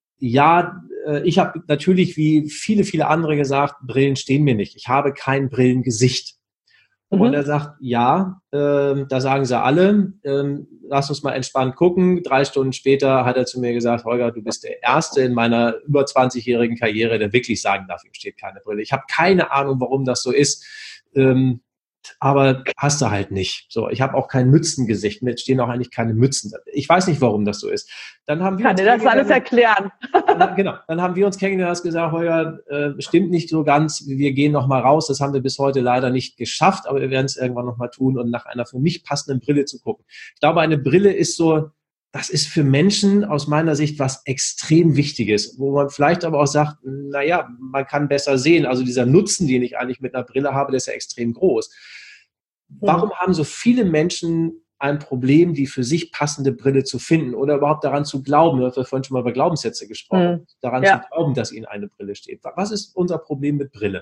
Ja, ich habe natürlich wie viele, viele andere gesagt, Brillen stehen mir nicht. Ich habe kein Brillengesicht. Mhm. Und er sagt, ja, äh, da sagen sie alle, äh, lass uns mal entspannt gucken. Drei Stunden später hat er zu mir gesagt, Holger, du bist der Erste in meiner über zwanzigjährigen Karriere, der wirklich sagen darf, ihm steht keine Brille. Ich habe keine Ahnung, warum das so ist. Ähm, aber hast du halt nicht. So, ich habe auch kein Mützengesicht. Mir stehen auch eigentlich keine Mützen. Ich weiß nicht, warum das so ist. Dann haben wir Kann dir das alles erklären? Dann, genau. Dann haben wir uns kennengelernt, hast gesagt, Holger, äh, stimmt nicht so ganz. Wir gehen noch mal raus. Das haben wir bis heute leider nicht geschafft, aber wir werden es irgendwann noch mal tun und nach einer für mich passenden Brille zu gucken. Ich glaube, eine Brille ist so, das ist für Menschen aus meiner Sicht was extrem Wichtiges, wo man vielleicht aber auch sagt, naja, man kann besser sehen. Also dieser Nutzen, den ich eigentlich mit einer Brille habe, der ist ja extrem groß. Warum haben so viele Menschen ein Problem, die für sich passende Brille zu finden oder überhaupt daran zu glauben? Wir haben vorhin schon mal über Glaubenssätze gesprochen. Mhm. Daran ja. zu glauben, dass ihnen eine Brille steht. Was ist unser Problem mit Brille?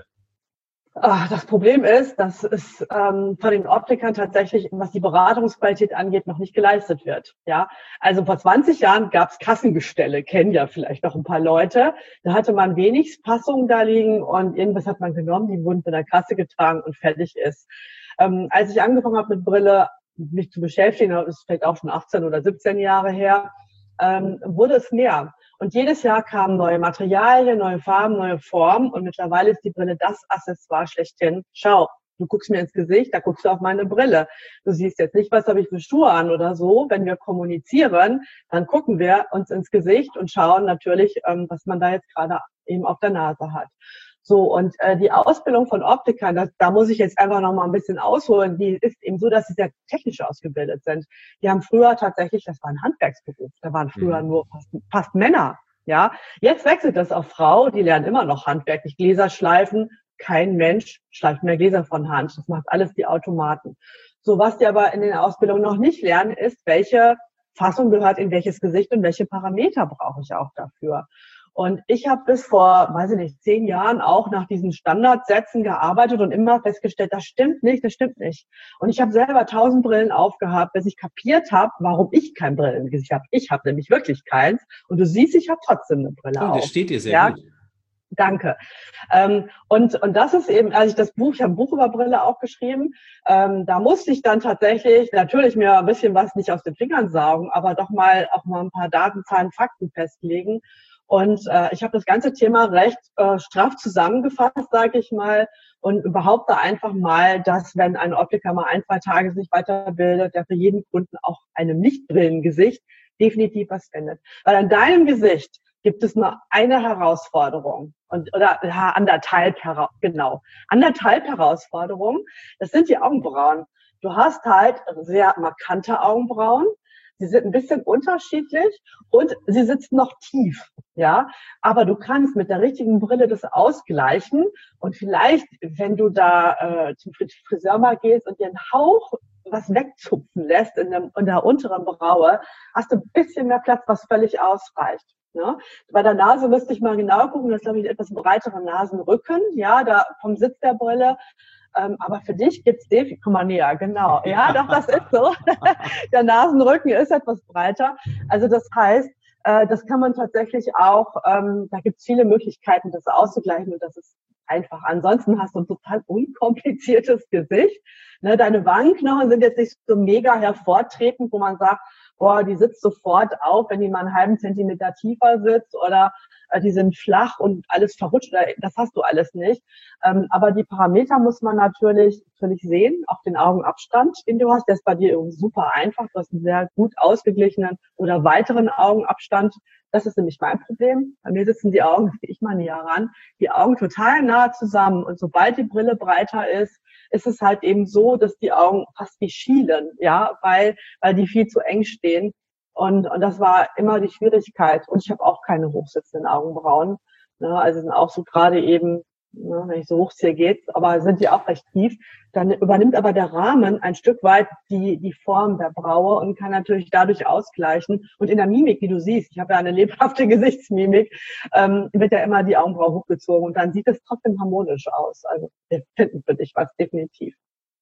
Ach, das Problem ist, dass es ähm, von den Optikern tatsächlich, was die Beratungsqualität angeht, noch nicht geleistet wird. Ja, also vor zwanzig Jahren gab es Kassengestelle, kennen ja vielleicht noch ein paar Leute. Da hatte man wenig Passungen da liegen und irgendwas hat man genommen, die wurden von der Kasse getragen und fertig ist. Ähm, als ich angefangen habe mit Brille, mich zu beschäftigen, das ist vielleicht auch schon achtzehn oder siebzehn Jahre her, ähm, wurde es mehr. Und jedes Jahr kamen neue Materialien, neue Farben, neue Formen. Und mittlerweile ist die Brille das Accessoire schlechthin. Schau, du guckst mir ins Gesicht, da guckst du auf meine Brille. Du siehst jetzt nicht, was habe ich für Schuhe an oder so. Wenn wir kommunizieren, dann gucken wir uns ins Gesicht und schauen natürlich, ähm, was man da jetzt gerade eben auf der Nase hat. So, und äh, die Ausbildung von Optikern, das, da muss ich jetzt einfach noch mal ein bisschen ausholen, die ist eben so, dass sie sehr technisch ausgebildet sind. Die haben früher tatsächlich, das war ein Handwerksberuf, da waren früher nur fast, fast Männer. Ja, jetzt wechselt das auf Frau, die lernen immer noch handwerklich Gläser schleifen. Kein Mensch schleift mehr Gläser von Hand, das macht alles die Automaten. So, was die aber in den Ausbildungen noch nicht lernen, ist, welche Fassung gehört in welches Gesicht und welche Parameter brauche ich auch dafür. Und ich habe bis vor, weiß ich nicht, zehn Jahren auch nach diesen Standardsätzen gearbeitet und immer festgestellt, das stimmt nicht, das stimmt nicht. Und ich habe selber tausend Brillen aufgehabt, bis ich kapiert habe, warum ich kein Brillengesicht habe. Ich habe nämlich wirklich keins. Und du siehst, ich habe trotzdem eine Brille auf. Oh, das steht dir sehr ja? gut. Danke. Ähm, und, und das ist eben, als ich das Buch, ich habe ein Buch über Brille auch geschrieben, ähm, da musste ich dann tatsächlich natürlich mir ein bisschen was nicht aus den Fingern saugen, aber doch mal auch mal ein paar Daten, Zahlen, Fakten festlegen. Und äh, ich habe das ganze Thema recht äh, straff zusammengefasst, sage ich mal, und behaupte einfach mal, dass wenn ein Optiker mal ein, zwei Tage sich weiterbildet, der für jeden Kunden auch einem Nicht-Brillengesicht definitiv was findet. Weil an deinem Gesicht gibt es nur eine Herausforderung und oder ja, anderthalb hera- genau anderthalb Herausforderungen. Das sind die Augenbrauen. Du hast halt sehr markante Augenbrauen. Sie sind ein bisschen unterschiedlich und sie sitzen noch tief, ja. Aber du kannst mit der richtigen Brille das ausgleichen und vielleicht, wenn du da äh, zum Friseur mal gehst und dir einen Hauch was wegzupfen lässt in der, in der unteren Braue, hast du ein bisschen mehr Platz, was völlig ausreicht. Ne? Bei der Nase müsste ich mal genau gucken, das ist, glaube ich, ein etwas breiterer Nasenrücken, ja, da vom Sitz der Brille. Ähm, aber für dich gibt's definitiv, komm mal näher, genau. Ja, doch, das ist so. Der Nasenrücken ist etwas breiter. Also das heißt, äh, das kann man tatsächlich auch, ähm, da gibt's viele Möglichkeiten, das auszugleichen und das ist einfach. Ansonsten hast du ein total unkompliziertes Gesicht. Ne, deine Wangenknochen sind jetzt nicht so mega hervortretend, wo man sagt, boah, die sitzt sofort auf, wenn die mal einen halben Zentimeter tiefer sitzt oder äh, die sind flach und alles verrutscht. Oder, das hast du alles nicht. Ähm, aber die Parameter muss man natürlich, natürlich sehen, auch den Augenabstand, den du hast. Der ist bei dir irgendwie super einfach. Du hast einen sehr gut ausgeglichenen oder weiteren Augenabstand. Das ist nämlich mein Problem. Bei mir sitzen die Augen, das gehe ich mal näher ran, die Augen total nah zusammen. Und sobald die Brille breiter ist, ist es halt eben so, dass die Augen fast wie schielen, ja, weil, weil die viel zu eng stehen. Und, und das war immer die Schwierigkeit. Und ich habe auch keine hochsitzenden Augenbrauen. Ne, also sind auch so gerade eben, ne, wenn ich so hochziehe, geht's, aber sind die auch recht tief. Dann übernimmt aber der Rahmen ein Stück weit die, die Form der Braue und kann natürlich dadurch ausgleichen. Und in der Mimik, wie du siehst, ich habe ja eine lebhafte Gesichtsmimik, ähm, wird ja immer die Augenbraue hochgezogen und dann sieht es trotzdem harmonisch aus. Also wir finden für dich was, definitiv.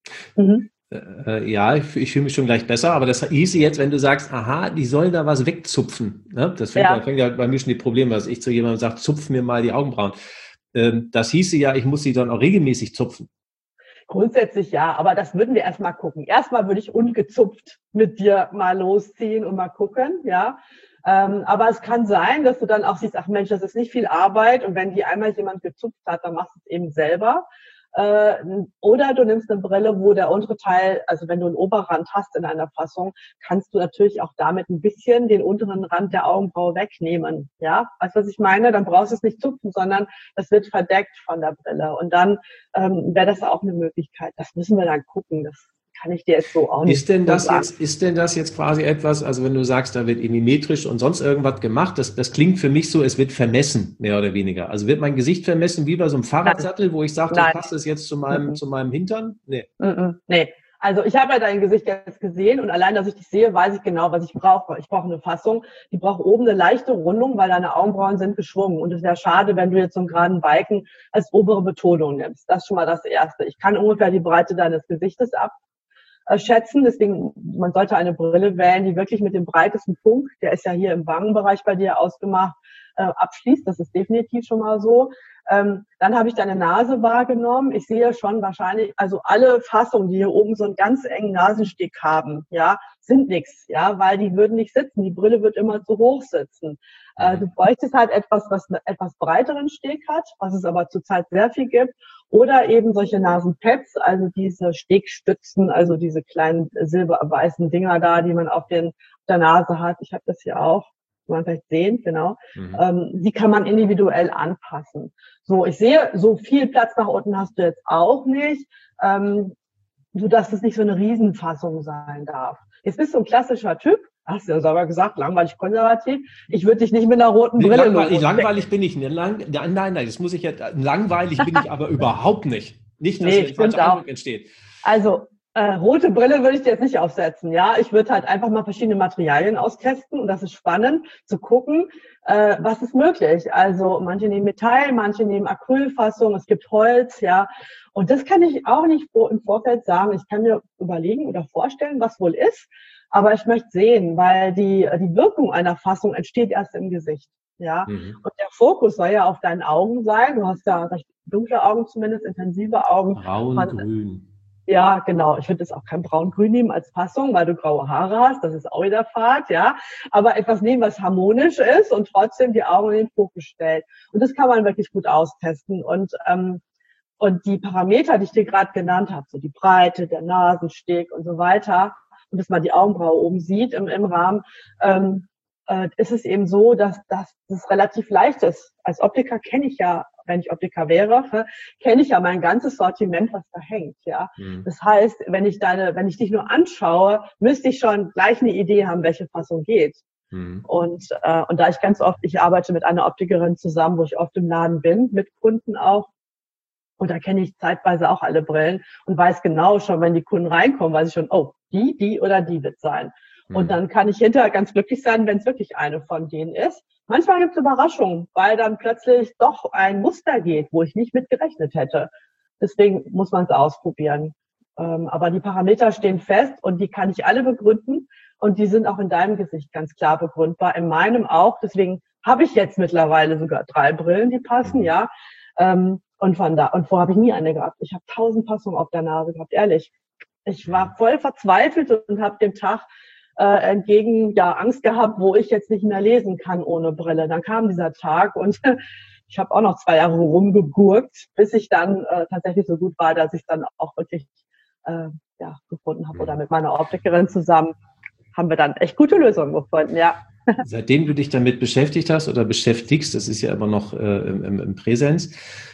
Mhm. Äh, ja, ich, ich fühle mich schon gleich besser, aber das hieße jetzt, wenn du sagst, aha, die sollen da was wegzupfen. Ne? Das fängt ja. fängt ja bei mir schon die Probleme, dass ich zu jemandem sage, zupf mir mal die Augenbrauen. Ähm, das hieße ja, ich muss sie dann auch regelmäßig zupfen. Grundsätzlich ja, aber das würden wir erstmal gucken. Erstmal würde ich ungezupft mit dir mal losziehen und mal gucken, ja. Ähm, aber es kann sein, dass du dann auch siehst, ach Mensch, das ist nicht viel Arbeit und wenn die einmal jemand gezupft hat, dann machst du es eben selber. Äh, oder du nimmst eine Brille, wo der untere Teil, also wenn du einen Oberrand hast in einer Fassung, kannst du natürlich auch damit ein bisschen den unteren Rand der Augenbraue wegnehmen. Ja, weißt du, was ich meine? Dann brauchst du es nicht zupfen, sondern das wird verdeckt von der Brille. Und dann ähm, wäre das auch eine Möglichkeit. Das müssen wir dann gucken. Das kann ich dir jetzt so auch nicht ist denn das sagen. jetzt, ist denn das jetzt quasi etwas, also wenn du sagst, da wird irgendwie metrisch und sonst irgendwas gemacht, das, das klingt für mich so, es wird vermessen, mehr oder weniger. Also wird mein Gesicht vermessen wie bei so einem Fahrradsattel, wo ich sage, das passt es jetzt zu meinem, Mhm. zu meinem Hintern? Nee. Mhm. Nee. Also ich habe ja dein Gesicht jetzt gesehen und allein, dass ich dich sehe, weiß ich genau, was ich brauche. Ich brauche eine Fassung, die braucht oben eine leichte Rundung, weil deine Augenbrauen sind geschwungen. Und es wäre schade, wenn du jetzt so einen geraden Balken als obere Betonung nimmst. Das ist schon mal das Erste. Ich kann ungefähr die Breite deines Gesichtes abschätzen. Deswegen, man sollte eine Brille wählen, die wirklich mit dem breitesten Punkt, der ist ja hier im Wangenbereich bei dir ausgemacht, abschließt. Das ist definitiv schon mal so. Ähm, dann habe ich deine Nase wahrgenommen. Ich sehe schon wahrscheinlich, also alle Fassungen, die hier oben so einen ganz engen Nasensteg haben, ja, sind nichts, ja, weil die würden nicht sitzen. Die Brille wird immer zu hoch sitzen. Äh, du bräuchtest halt etwas, was einen etwas breiteren Steg hat, was es aber zurzeit sehr viel gibt. Oder eben solche Nasenpads, also diese Stegstützen, also diese kleinen silberweißen Dinger da, die man auf, den, auf der Nase hat. Ich habe das hier auch. Man vielleicht sehen, genau. Mhm. Ähm, die kann man individuell anpassen. So, ich sehe, so viel Platz nach unten hast du jetzt auch nicht, ähm, sodass es nicht so eine Riesenfassung sein darf. Jetzt bist du ein klassischer Typ, hast du ja selber gesagt, langweilig konservativ. Ich würde dich nicht mit einer roten nee, Brille langweilig, langweilig bin ich nicht. Lang, nein, nein, nein, das muss ich jetzt, langweilig bin ich aber überhaupt nicht. Nicht, dass nee, ein falscher Eindruck entsteht. Also, Äh, rote Brille würde ich dir jetzt nicht aufsetzen, ja. Ich würde halt einfach mal verschiedene Materialien austesten und das ist spannend zu gucken, äh, was ist möglich. Also manche nehmen Metall, manche nehmen Acrylfassung, es gibt Holz, ja. Und das kann ich auch nicht im Vorfeld sagen. Ich kann mir überlegen oder vorstellen, was wohl ist, aber ich möchte sehen, weil die, die Wirkung einer Fassung entsteht erst im Gesicht. Ja, mhm. Und der Fokus soll ja auf deinen Augen sein. Du hast ja recht dunkle Augen zumindest, intensive Augen. Braun-grün. Ja, genau. Ich würde jetzt auch kein Braun-Grün nehmen als Fassung, weil du graue Haare hast. Das ist auch wieder Fahrt, ja. Aber etwas nehmen, was harmonisch ist und trotzdem die Augen in den Fokus stellt. Und das kann man wirklich gut austesten. Und ähm, und die Parameter, die ich dir gerade genannt habe, so die Breite, der Nasensteg und so weiter, und dass man die Augenbraue oben sieht im, im Rahmen, ähm, äh, ist es eben so, dass, dass das relativ leicht ist. Als Optiker kenne ich ja, wenn ich Optiker wäre, kenne ich ja mein ganzes Sortiment, was da hängt, ja. Mhm. Das heißt, wenn ich deine, wenn ich dich nur anschaue, müsste ich schon gleich eine Idee haben, welche Fassung geht. Mhm. Und, äh, und da ich ganz oft, ich arbeite mit einer Optikerin zusammen, wo ich oft im Laden bin, mit Kunden auch. Und da kenne ich zeitweise auch alle Brillen und weiß genau schon, wenn die Kunden reinkommen, weiß ich schon, oh, die, die oder die wird sein. Mhm. Und dann kann ich hinterher ganz glücklich sein, wenn es wirklich eine von denen ist. Manchmal gibt es Überraschungen, weil dann plötzlich doch ein Muster geht, wo ich nicht mit gerechnet hätte. Deswegen muss man es ausprobieren. Ähm, aber die Parameter stehen fest und die kann ich alle begründen. Und die sind auch in deinem Gesicht ganz klar begründbar, in meinem auch. Deswegen habe ich jetzt mittlerweile sogar drei Brillen, die passen, ja. Ähm, und von da, und vorher habe ich nie eine gehabt. Ich habe tausend Passungen auf der Nase gehabt, ehrlich. Ich war voll verzweifelt und habe dem Tag äh, entgegen ja Angst gehabt, wo ich jetzt nicht mehr lesen kann ohne Brille. Dann kam dieser Tag und ich habe auch noch zwei Jahre rumgegurkt, bis ich dann äh, tatsächlich so gut war, dass ich dann auch wirklich äh, ja, gefunden habe. Oder mit meiner Optikerin zusammen haben wir dann echt gute Lösungen gefunden, ja. Seitdem du dich damit beschäftigt hast oder beschäftigst, das ist ja immer noch äh, im, im Präsens,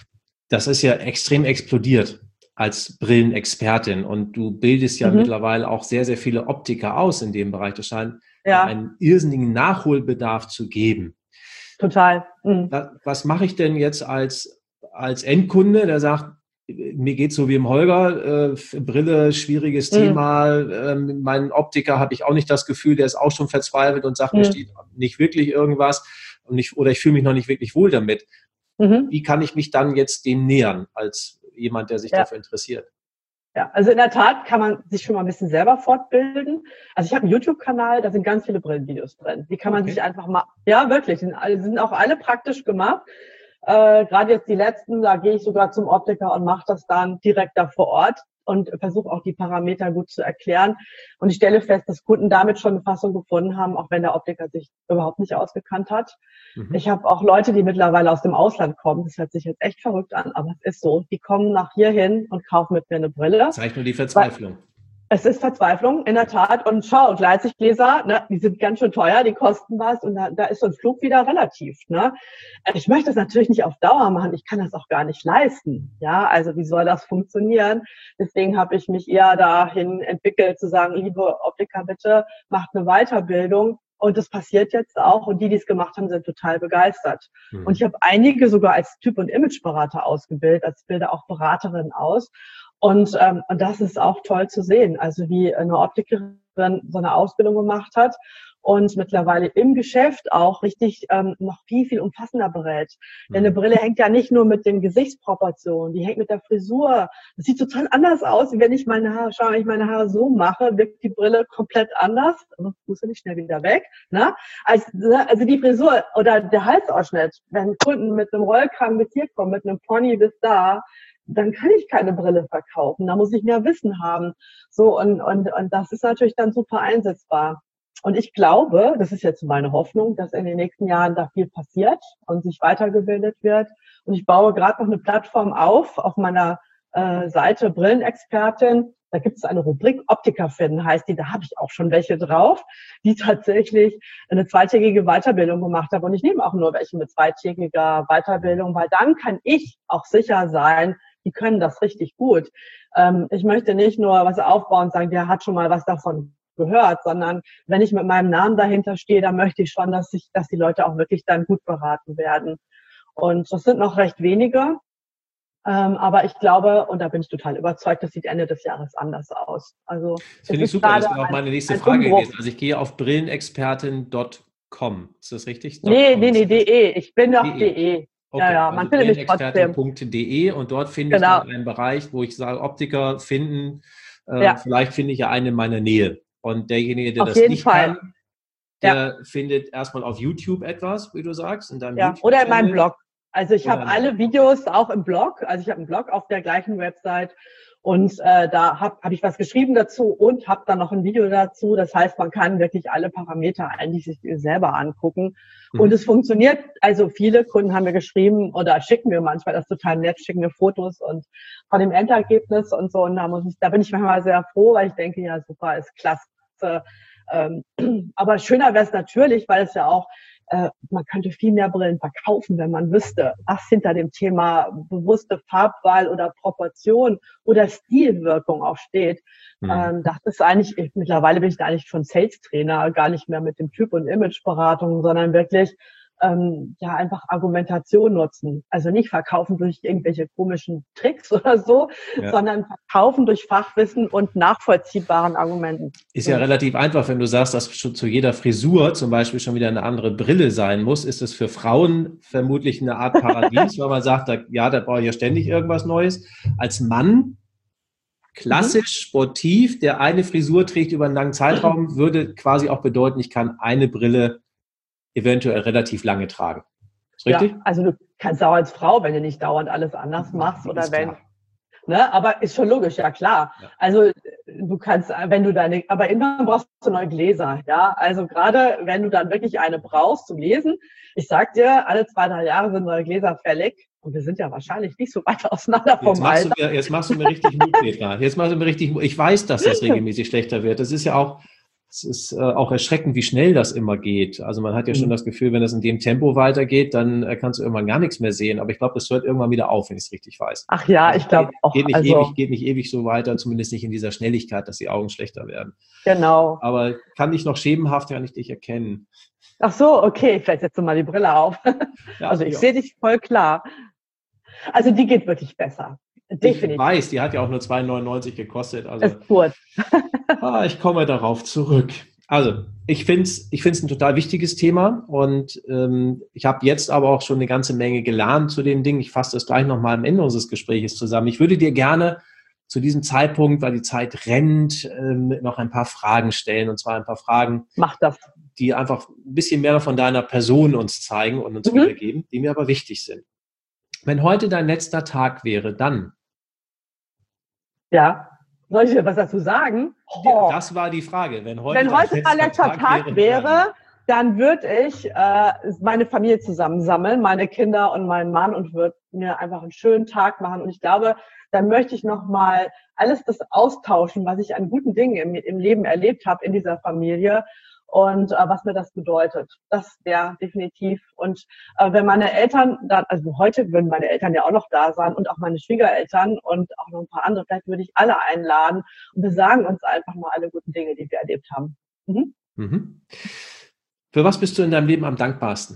das ist ja extrem explodiert als Brillenexpertin und du bildest ja mhm. mittlerweile auch sehr, sehr viele Optiker aus in dem Bereich. Das scheint ja einen irrsinnigen Nachholbedarf zu geben. Total. Mhm. Was mache ich denn jetzt als, als Endkunde, der sagt, mir geht's so wie im Holger, äh, Brille, schwieriges mhm. Thema, ähm, mein Optiker habe ich auch nicht das Gefühl, der ist auch schon verzweifelt und sagt, mhm. mir steht nicht wirklich irgendwas und ich, oder ich fühle mich noch nicht wirklich wohl damit. Mhm. Wie kann ich mich dann jetzt dem nähern als jemand, der sich ja. dafür interessiert? Ja, also in der Tat kann man sich schon mal ein bisschen selber fortbilden. Also ich habe einen YouTube-Kanal, da sind ganz viele Brillenvideos drin. Die kann man okay. sich einfach mal, ja wirklich, die sind auch alle praktisch gemacht. Äh, gerade jetzt die letzten, da gehe ich sogar zum Optiker und mache das dann direkt da vor Ort und versuche auch die Parameter gut zu erklären. Und ich stelle fest, dass Kunden damit schon eine Fassung gefunden haben, auch wenn der Optiker sich überhaupt nicht ausgekannt hat. Mhm. Ich habe auch Leute, die mittlerweile aus dem Ausland kommen. Das hört sich jetzt echt verrückt an, aber es ist so. Die kommen nach hier hin und kaufen mit mir eine Brille. Das zeigt nur die Verzweiflung. Es ist Verzweiflung, in der Tat. Und schau, Gleitsichtgläser, ne, die sind ganz schön teuer, die kosten was. Und da, da ist so ein Flug wieder relativ. Ne? Ich möchte das natürlich nicht auf Dauer machen. Ich kann das auch gar nicht leisten. Ja, also wie soll das funktionieren? Deswegen habe ich mich eher dahin entwickelt, zu sagen, liebe Optiker, bitte macht eine Weiterbildung. Und das passiert jetzt auch. Und die, die es gemacht haben, sind total begeistert. Mhm. Und ich habe einige sogar als Typ- und Imageberater ausgebildet, als bilde auch Beraterin aus. Und, ähm, und das ist auch toll zu sehen, also wie eine Optikerin so eine Ausbildung gemacht hat und mittlerweile im Geschäft auch richtig ähm, noch viel, viel umfassender berät. Mhm. Denn eine Brille hängt ja nicht nur mit den Gesichtsproportionen, die hängt mit der Frisur. Das sieht total anders aus, wie wenn ich meine Haare, schau, wenn ich meine Haare so mache, wirkt die Brille komplett anders. Also muss ja nicht schnell wieder weg. Ne? Also, also die Frisur oder der Halsausschnitt, wenn Kunden mit einem Rollkragen bis hier kommen, mit einem Pony bis da, dann kann ich keine Brille verkaufen. Da muss ich mehr Wissen haben. So, und, und, und das ist natürlich dann super einsetzbar. Und ich glaube, das ist jetzt meine Hoffnung, dass in den nächsten Jahren da viel passiert und sich weitergebildet wird. Und ich baue gerade noch eine Plattform auf, auf meiner äh, Seite Brillenexpertin. Da gibt es eine Rubrik Optiker finden, heißt die, da habe ich auch schon welche drauf, die tatsächlich eine zweitägige Weiterbildung gemacht haben. Und ich nehme auch nur welche mit zweitägiger Weiterbildung, weil dann kann ich auch sicher sein, die können das richtig gut. Ähm, ich möchte nicht nur was aufbauen und sagen, der hat schon mal was davon gehört, sondern wenn ich mit meinem Namen dahinter stehe, dann möchte ich schon, dass ich, dass die Leute auch wirklich dann gut beraten werden. Und das sind noch recht wenige. Ähm, aber ich glaube, und da bin ich total überzeugt, das sieht Ende des Jahres anders aus. Also das finde ich super, das wäre auch meine nächste Frage gewesen. Also ich gehe auf brillenexpertin punkt com. Ist das richtig? Nee, nee, nee, de. Ich bin auf de. de. Okay, ja, ja, also man findet mich trotzdem. punkt de und dort finde genau. ich dann einen Bereich, wo ich sage, Optiker finden, äh, ja. vielleicht finde ich ja einen in meiner Nähe. Und derjenige, der auf das jeden nicht Fall. kann, der ja. findet erstmal auf YouTube etwas, wie du sagst, in deinem ja. YouTube oder in meinem Blog. Also ich habe alle Blog. Videos auch im Blog. Also ich habe einen Blog auf der gleichen Website und äh, da habe hab ich was geschrieben dazu und habe dann noch ein Video dazu. Das heißt, man kann wirklich alle Parameter eigentlich sich selber angucken. Mhm. Und es funktioniert. Also viele Kunden haben mir geschrieben oder schicken mir manchmal das total nett, schicken mir Fotos und von dem Endergebnis und so. Und da muss ich, da bin ich manchmal sehr froh, weil ich denke, ja super, ist klasse. Ähm, aber schöner wäre es natürlich, weil es ja auch Äh, man könnte viel mehr Brillen verkaufen, wenn man wüsste, was hinter dem Thema bewusste Farbwahl oder Proportion oder Stilwirkung auch steht. Mhm. Ähm, das ist eigentlich, ich, mittlerweile bin ich da eigentlich schon Sales-Trainer, gar nicht mehr mit dem Typ- und Imageberatung, sondern wirklich ähm, ja einfach Argumentation nutzen. Also nicht verkaufen durch irgendwelche komischen Tricks oder so, ja. sondern verkaufen durch Fachwissen und nachvollziehbaren Argumenten. Ist ja relativ einfach, wenn du sagst, dass schon zu jeder Frisur zum Beispiel schon wieder eine andere Brille sein muss, ist es für Frauen vermutlich eine Art Paradies, weil man sagt, da, ja, da brauche ich ja ständig irgendwas Neues. Als Mann, klassisch, sportiv, der eine Frisur trägt über einen langen Zeitraum, würde quasi auch bedeuten, ich kann eine Brille eventuell relativ lange tragen. Ist richtig? Ja, also du kannst auch als Frau, wenn du nicht dauernd alles anders machst oder wenn, ne, aber ist schon logisch, ja klar. Ja. Also du kannst, wenn du deine, aber irgendwann brauchst du neue Gläser, ja. Also gerade wenn du dann wirklich eine brauchst zum Lesen, ich sag dir, alle zwei, drei Jahre sind neue Gläser fällig. Und wir sind ja wahrscheinlich nicht so weit auseinander vom jetzt machst Alter. Du mir, jetzt machst du mir richtig Mut, Petra. Jetzt machst du mir richtig Mut. Ich weiß, dass das regelmäßig schlechter wird. Das ist ja auch, es ist äh, auch erschreckend, wie schnell das immer geht. Also man hat ja mhm. schon das Gefühl, wenn das in dem Tempo weitergeht, dann äh, kannst du irgendwann gar nichts mehr sehen. Aber ich glaube, das hört irgendwann wieder auf, wenn ich es richtig weiß. Ach ja, ich glaube auch. Geht nicht, also, ewig, geht nicht ewig so weiter, zumindest nicht in dieser Schnelligkeit, dass die Augen schlechter werden. Genau. Aber kann ich noch schemenhaft ja nicht dich erkennen. Ach so, okay, vielleicht setzt du mal die Brille auf. Ja, also ich ja. sehe dich voll klar. Also die geht wirklich besser. Definitiv. Ich weiß, die hat ja auch nur zwei neunundneunzig gekostet. Also ist gut. ah, ich komme darauf zurück. Also ich finde es ich find's ein total wichtiges Thema und ähm, ich habe jetzt aber auch schon eine ganze Menge gelernt zu den Dingen. Ich fasse das gleich nochmal am Ende unseres Gesprächs zusammen. Ich würde dir gerne zu diesem Zeitpunkt, weil die Zeit rennt, ähm, noch ein paar Fragen stellen. Und zwar ein paar Fragen, Mach das. die einfach ein bisschen mehr von deiner Person uns zeigen und uns mhm. wiedergeben, die mir aber wichtig sind. Wenn heute dein letzter Tag wäre, dann? Ja, soll ich dir was dazu sagen? Oh. Das war die Frage. Wenn heute, Wenn heute mein letzter Tag, Tag wäre, wäre dann würde ich äh, meine Familie zusammensammeln, meine Kinder und meinen Mann und würde mir einfach einen schönen Tag machen. Und ich glaube, dann möchte ich nochmal alles das austauschen, was ich an guten Dingen im, im Leben erlebt habe in dieser Familie. Und äh, was mir das bedeutet, das wäre definitiv. Und äh, wenn meine Eltern, dann, also heute würden meine Eltern ja auch noch da sein und auch meine Schwiegereltern und auch noch ein paar andere, vielleicht würde ich alle einladen und wir sagen uns einfach mal alle guten Dinge, die wir erlebt haben. Mhm. Mhm. Für was bist du in deinem Leben am dankbarsten?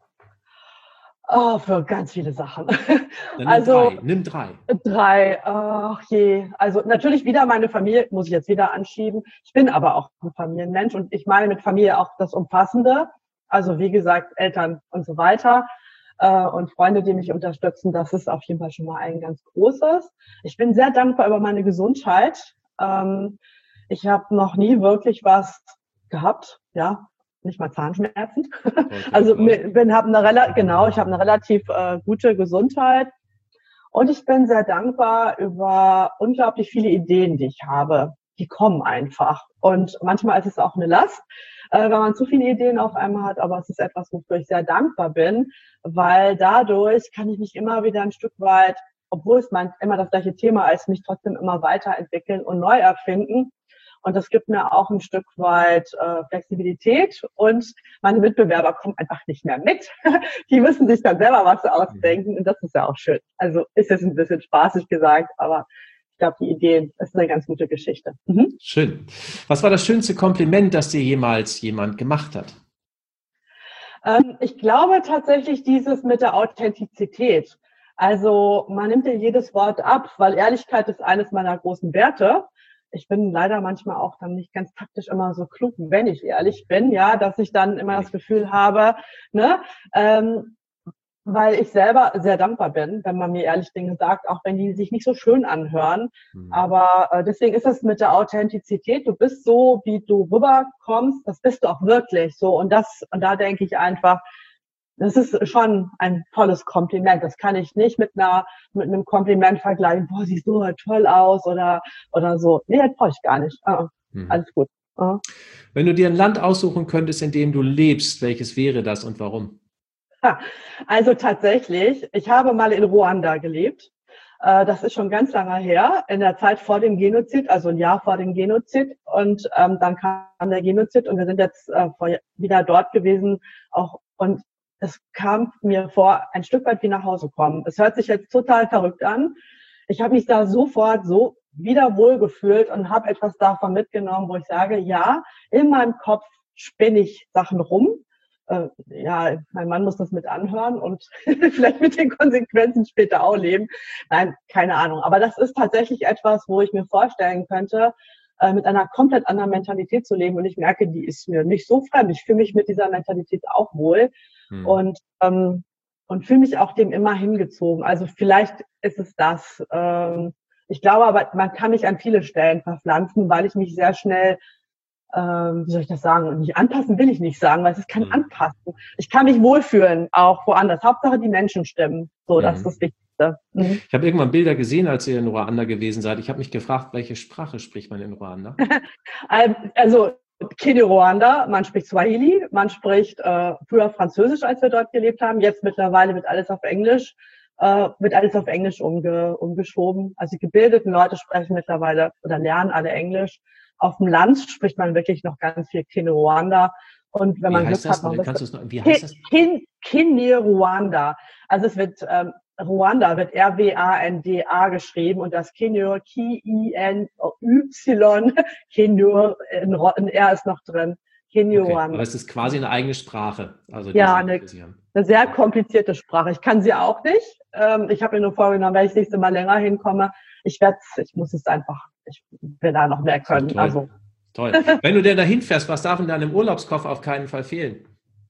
Oh, für ganz viele Sachen. Nimm also drei. Nimm drei. Drei. Ach je. Also natürlich wieder meine Familie, muss ich jetzt wieder anschieben. Ich bin aber auch ein Familienmensch und ich meine mit Familie auch das Umfassende. Also wie gesagt, Eltern und so weiter äh, und Freunde, die mich unterstützen. Das ist auf jeden Fall schon mal ein ganz großes. Ich bin sehr dankbar über meine Gesundheit. Ähm, ich habe noch nie wirklich was gehabt, ja. Nicht mal Zahnschmerzen. Okay, also bin habe eine relativ genau, ich habe eine relativ äh, gute Gesundheit und ich bin sehr dankbar über unglaublich viele Ideen, die ich habe. Die kommen einfach und manchmal ist es auch eine Last, äh, wenn man zu viele Ideen auf einmal hat. Aber es ist etwas, wofür ich sehr dankbar bin, weil dadurch kann ich mich immer wieder ein Stück weit, obwohl es mein, immer das gleiche Thema ist, mich trotzdem immer weiterentwickeln und neu erfinden. Und das gibt mir auch ein Stück weit äh, Flexibilität und meine Mitbewerber kommen einfach nicht mehr mit. Die müssen sich dann selber was ausdenken und das ist ja auch schön. Also ist jetzt ein bisschen spaßig gesagt, aber ich glaube, die Ideen, das ist eine ganz gute Geschichte. Mhm. Schön. Was war das schönste Kompliment, das dir jemals jemand gemacht hat? Ähm, ich glaube tatsächlich dieses mit der Authentizität. Also man nimmt dir jedes Wort ab, weil Ehrlichkeit ist eines meiner großen Werte. Ich bin leider manchmal auch dann nicht ganz taktisch immer so klug, wenn ich ehrlich bin, ja, dass ich dann immer das Gefühl habe, ne, ähm, weil ich selber sehr dankbar bin, wenn man mir ehrlich Dinge sagt, auch wenn die sich nicht so schön anhören. Mhm. Aber äh, deswegen ist es mit der Authentizität. Du bist so, wie du rüberkommst, das bist du auch wirklich so. Und das, und da denke ich einfach, das ist schon ein tolles Kompliment. Das kann ich nicht mit einer, mit einem Kompliment vergleichen. Boah, siehst du toll aus oder, oder so. Nee, das brauche ich gar nicht. Ah, mhm. Alles gut. Ah. Wenn du dir ein Land aussuchen könntest, in dem du lebst, welches wäre das und warum? Also tatsächlich, ich habe mal in Ruanda gelebt. Das ist schon ganz lange her, in der Zeit vor dem Genozid, also ein Jahr vor dem Genozid. Und ähm, dann kam der Genozid und wir sind jetzt äh, wieder dort gewesen. Auch und es kam mir vor, ein Stück weit wie nach Hause kommen. Es hört sich jetzt total verrückt an. Ich habe mich da sofort so wieder wohlgefühlt und habe etwas davon mitgenommen, wo ich sage, ja, in meinem Kopf spinne ich Sachen rum, äh, ja, mein Mann muss das mit anhören und vielleicht mit den Konsequenzen später auch leben. Nein, keine Ahnung. Aber das ist tatsächlich etwas, wo ich mir vorstellen könnte, äh, mit einer komplett anderen Mentalität zu leben. Und ich merke, die ist mir nicht so fremd. Ich fühle mich mit dieser Mentalität auch wohl. Hm. Und, ähm, und fühle mich auch dem immer hingezogen. Also vielleicht ist es das. Ähm, ich glaube aber, man kann mich an viele Stellen verpflanzen, weil ich mich sehr schnell, ähm, wie soll ich das sagen, nicht anpassen will ich nicht sagen, weil es ist kein mhm. Anpassen. Ich kann mich wohlfühlen, auch woanders. Hauptsache die Menschen stimmen. So, mhm. das ist das Wichtigste. Mhm. Ich habe irgendwann Bilder gesehen, als ihr in Ruanda gewesen seid. Ich habe mich gefragt, welche Sprache spricht man in Ruanda? Also Kinyarwanda, man spricht Swahili, man spricht äh, früher Französisch, als wir dort gelebt haben. Jetzt mittlerweile wird alles auf Englisch, äh, wird alles auf Englisch umge, umgeschoben. Also die gebildeten Leute sprechen mittlerweile oder lernen alle Englisch. Auf dem Land spricht man wirklich noch ganz viel Kinyarwanda. Und wenn wie man heißt Glück das? hat, noch Kannst du's noch, wie heißt das? Kinyarwanda. Also es wird ähm, Ruanda wird R W A N D A geschrieben und das Kenya, K I N Y, Kenya, ein R ist noch drin. Kenya okay, aber es ist quasi eine eigene Sprache. Also ja, eine, eine sehr komplizierte Sprache. Ich kann sie auch nicht. Ähm, ich habe mir nur vorgenommen, wenn ich das nächste Mal länger hinkomme, ich werde, ich muss es einfach, ich will da noch mehr können. Toll. Also. Toll. Wenn du denn dahin fährst, was darf in deinem Urlaubskoffer auf keinen Fall fehlen?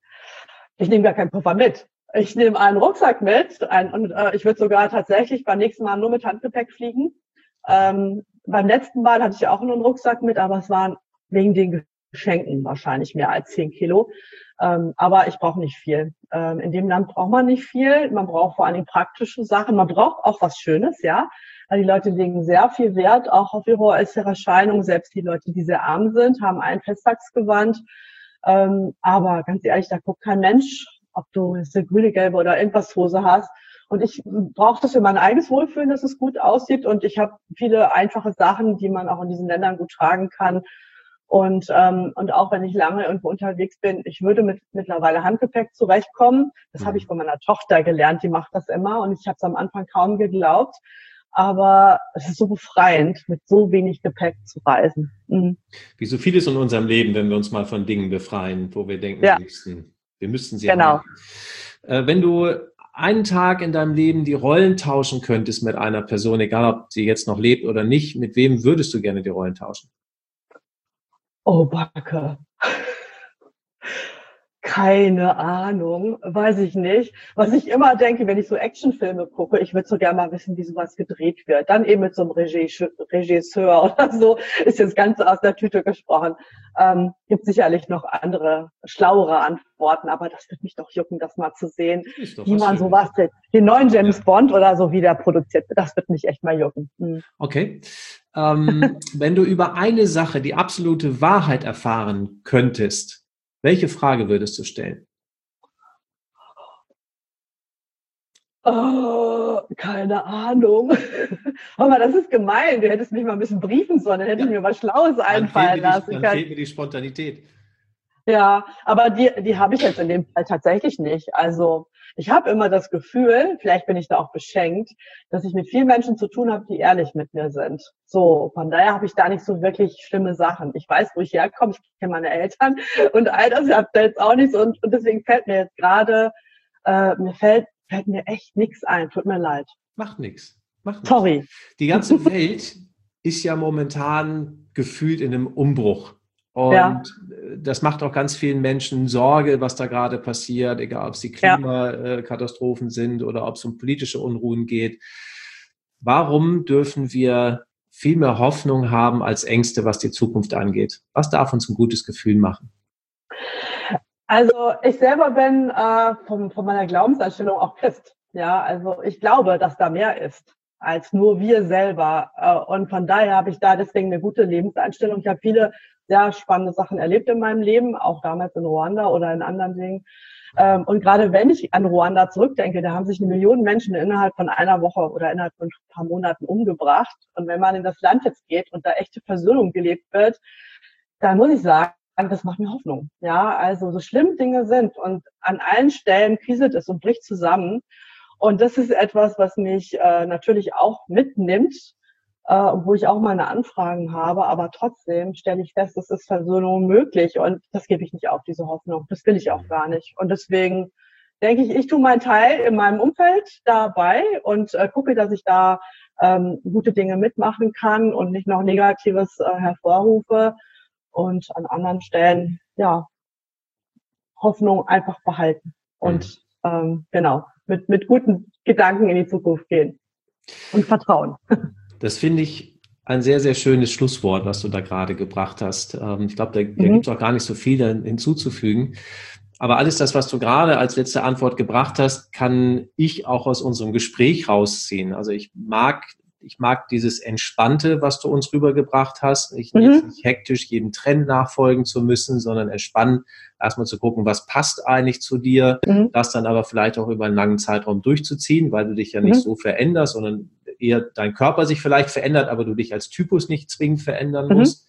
Ich nehme gar keinen Koffer mit. Ich nehme einen Rucksack mit ein, und äh, ich würde sogar tatsächlich beim nächsten Mal nur mit Handgepäck fliegen. Ähm, beim letzten Mal hatte ich ja auch nur einen Rucksack mit, aber es waren wegen den Geschenken wahrscheinlich mehr als zehn Kilo. Ähm, aber ich brauche nicht viel. Ähm, in dem Land braucht man nicht viel. Man braucht vor allen Dingen praktische Sachen. Man braucht auch was Schönes, ja. Weil die Leute legen sehr viel Wert auch auf ihre äußere Erscheinung. Selbst die Leute, die sehr arm sind, haben ein Festtagsgewand. Ähm, aber ganz ehrlich, da guckt kein Mensch, ob du eine grüne, gelbe oder irgendwas Hose hast. Und ich brauche das für mein eigenes Wohlfühlen, dass es gut aussieht. Und ich habe viele einfache Sachen, die man auch in diesen Ländern gut tragen kann. Und ähm, und auch wenn ich lange irgendwo unterwegs bin, ich würde mit mittlerweile Handgepäck zurechtkommen. Das mhm. habe ich von meiner Tochter gelernt, die macht das immer. Und ich habe es am Anfang kaum geglaubt. Aber es ist so befreiend, mit so wenig Gepäck zu reisen. Mhm. Wie so vieles in unserem Leben, wenn wir uns mal von Dingen befreien, wo wir denken, ja. wir müssten, wir müssten sie genau. haben. Äh, wenn du einen Tag in deinem Leben die Rollen tauschen könntest mit einer Person, egal ob sie jetzt noch lebt oder nicht, mit wem würdest du gerne die Rollen tauschen? Oh, Backe. Keine Ahnung, weiß ich nicht. Was ich immer denke, wenn ich so Actionfilme gucke, ich würde so gerne mal wissen, wie sowas gedreht wird. Dann eben mit so einem Regisseur oder so, ist jetzt ganz aus der Tüte gesprochen. Ähm, gibt sicherlich noch andere, schlauere Antworten, aber das wird mich doch jucken, das mal zu sehen, wie man sowas, den neuen James ja. Bond oder so, wie der produziert wird. Das wird mich echt mal jucken. Hm. Okay. Ähm, wenn du über eine Sache die absolute Wahrheit erfahren könntest, welche Frage würdest du stellen? Oh, keine Ahnung. Aber das ist gemein. Du hättest mich mal ein bisschen briefen sollen, dann hätte ja. ich mir was Schlaues einfallen dann lassen. Die, dann fehlt mir die Spontanität. Ja, aber die, die habe ich jetzt in dem Fall tatsächlich nicht. Also ich habe immer das Gefühl, vielleicht bin ich da auch beschenkt, dass ich mit vielen Menschen zu tun habe, die ehrlich mit mir sind. So, von daher habe ich da nicht so wirklich schlimme Sachen. Ich weiß, wo ich herkomme, ich kenne meine Eltern und all das habt ihr jetzt auch nichts. Und, und deswegen fällt mir jetzt gerade, äh, mir fällt, fällt mir echt nichts ein. Tut mir leid. Macht nichts. Macht nichts. Sorry. Die ganze Welt ist ja momentan gefühlt in einem Umbruch. Und ja. das macht auch ganz vielen Menschen Sorge, was da gerade passiert, egal ob es die Klimakatastrophen sind oder ob es um politische Unruhen geht. Warum dürfen wir viel mehr Hoffnung haben als Ängste, was die Zukunft angeht? Was darf uns ein gutes Gefühl machen? Also ich selber bin äh, von, von meiner Glaubensanstellung auch Christ. Ja, also ich glaube, dass da mehr ist als nur wir selber. Äh, und von daher habe ich da deswegen eine gute Lebenseinstellung. Ich habe viele sehr spannende Sachen erlebt in meinem Leben, auch damals in Ruanda oder in anderen Dingen. Ähm, und gerade wenn ich an Ruanda zurückdenke, da haben sich eine Million Menschen innerhalb von einer Woche oder innerhalb von ein paar Monaten umgebracht. Und wenn man in das Land jetzt geht und da echte Versöhnung gelebt wird, dann muss ich sagen, das macht mir Hoffnung. Ja, also so schlimm Dinge sind und an allen Stellen kriselt es und bricht zusammen. Und das ist etwas, was mich äh, natürlich auch mitnimmt. äh, wo ich auch meine Anfragen habe, aber trotzdem stelle ich fest, es ist Versöhnung möglich und das gebe ich nicht auf, diese Hoffnung. Das will ich auch gar nicht. Und deswegen denke ich, ich tue meinen Teil in meinem Umfeld dabei und äh, gucke, dass ich da ähm, gute Dinge mitmachen kann und nicht noch Negatives äh, hervorrufe und an anderen Stellen, ja, Hoffnung einfach behalten und mhm. ähm, genau, mit, mit guten Gedanken in die Zukunft gehen und Vertrauen. Das finde ich ein sehr, sehr schönes Schlusswort, was du da gerade gebracht hast. Ähm, ich glaube, da, da mhm. gibt es auch gar nicht so viel hinzuzufügen. Aber alles das, was du gerade als letzte Antwort gebracht hast, kann ich auch aus unserem Gespräch rausziehen. Also ich mag, ich mag dieses Entspannte, was du uns rübergebracht hast. Ich mhm. jetzt nicht hektisch jedem Trend nachfolgen zu müssen, sondern entspannt erstmal zu gucken, was passt eigentlich zu dir, mhm. das dann aber vielleicht auch über einen langen Zeitraum durchzuziehen, weil du dich ja nicht mhm. so veränderst, sondern eher dein Körper sich vielleicht verändert, aber du dich als Typus nicht zwingend verändern mhm. musst.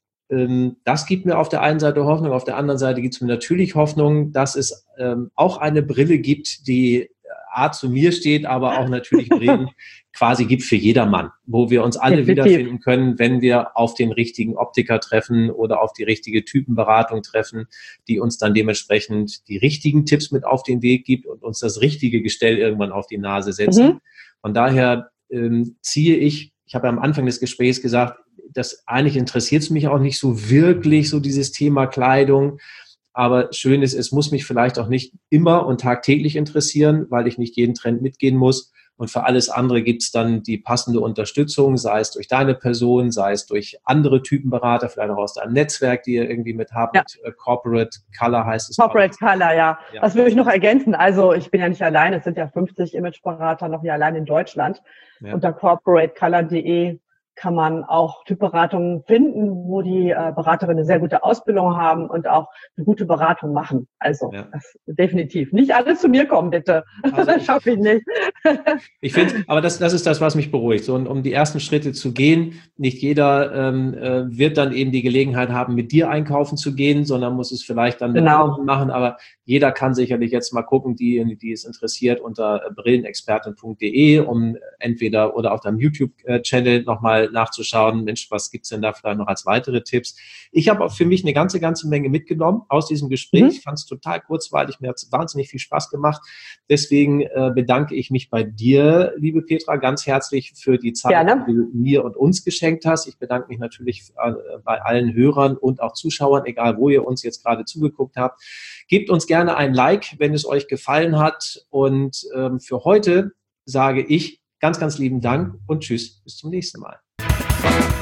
Das gibt mir auf der einen Seite Hoffnung, auf der anderen Seite gibt es mir natürlich Hoffnung, dass es ähm, auch eine Brille gibt, die A zu mir steht, aber auch natürlich Brillen quasi gibt für jedermann, wo wir uns alle Definitiv. wiederfinden können, wenn wir auf den richtigen Optiker treffen oder auf die richtige Typenberatung treffen, die uns dann dementsprechend die richtigen Tipps mit auf den Weg gibt und uns das richtige Gestell irgendwann auf die Nase setzen. Mhm. Von daher ähm, ziehe ich, ich habe ja am Anfang des Gesprächs gesagt, das eigentlich interessiert es mich auch nicht so wirklich, so dieses Thema Kleidung. Aber schön ist, es muss mich vielleicht auch nicht immer und tagtäglich interessieren, weil ich nicht jeden Trend mitgehen muss. Und für alles andere gibt es dann die passende Unterstützung, sei es durch deine Person, sei es durch andere Typenberater, vielleicht auch aus deinem Netzwerk, die ihr irgendwie mit habt. Ja. Mit Corporate Color heißt es. Corporate Color, ja. ja. Das würde ich noch ergänzen. Also ich bin ja nicht allein, es sind ja fünfzig Imageberater noch hier allein in Deutschland. Ja. Unter corporate color punkt de kann man auch Typberatungen finden, wo die äh, Beraterinnen eine sehr gute Ausbildung haben und auch eine gute Beratung machen. Also ja. das definitiv. Nicht alles zu mir kommen, bitte. Also das schaffe ich nicht. Ich finde, aber das, das ist das, was mich beruhigt. So, und um die ersten Schritte zu gehen, nicht jeder ähm, äh, wird dann eben die Gelegenheit haben, mit dir einkaufen zu gehen, sondern muss es vielleicht dann mit genau. anderen machen. Aber jeder kann sicherlich jetzt mal gucken, die, die es interessiert, unter brillenexpertin punkt de, um entweder oder auf deinem YouTube-Channel nochmal nachzuschauen, Mensch, was gibt's denn da vielleicht noch als weitere Tipps? Ich habe auch für mich eine ganze, ganze Menge mitgenommen aus diesem Gespräch. Mhm. Ich fand es total kurzweilig, mir hat es wahnsinnig viel Spaß gemacht. Deswegen äh, bedanke ich mich bei dir, liebe Petra, ganz herzlich für die Zeit, Gerne. die du mir und uns geschenkt hast. Ich bedanke mich natürlich äh, bei allen Hörern und auch Zuschauern, egal wo ihr uns jetzt gerade zugeguckt habt. Gebt uns gerne ein Like, wenn es euch gefallen hat. Und ähm, für heute sage ich ganz, ganz lieben Dank und tschüss, bis zum nächsten Mal.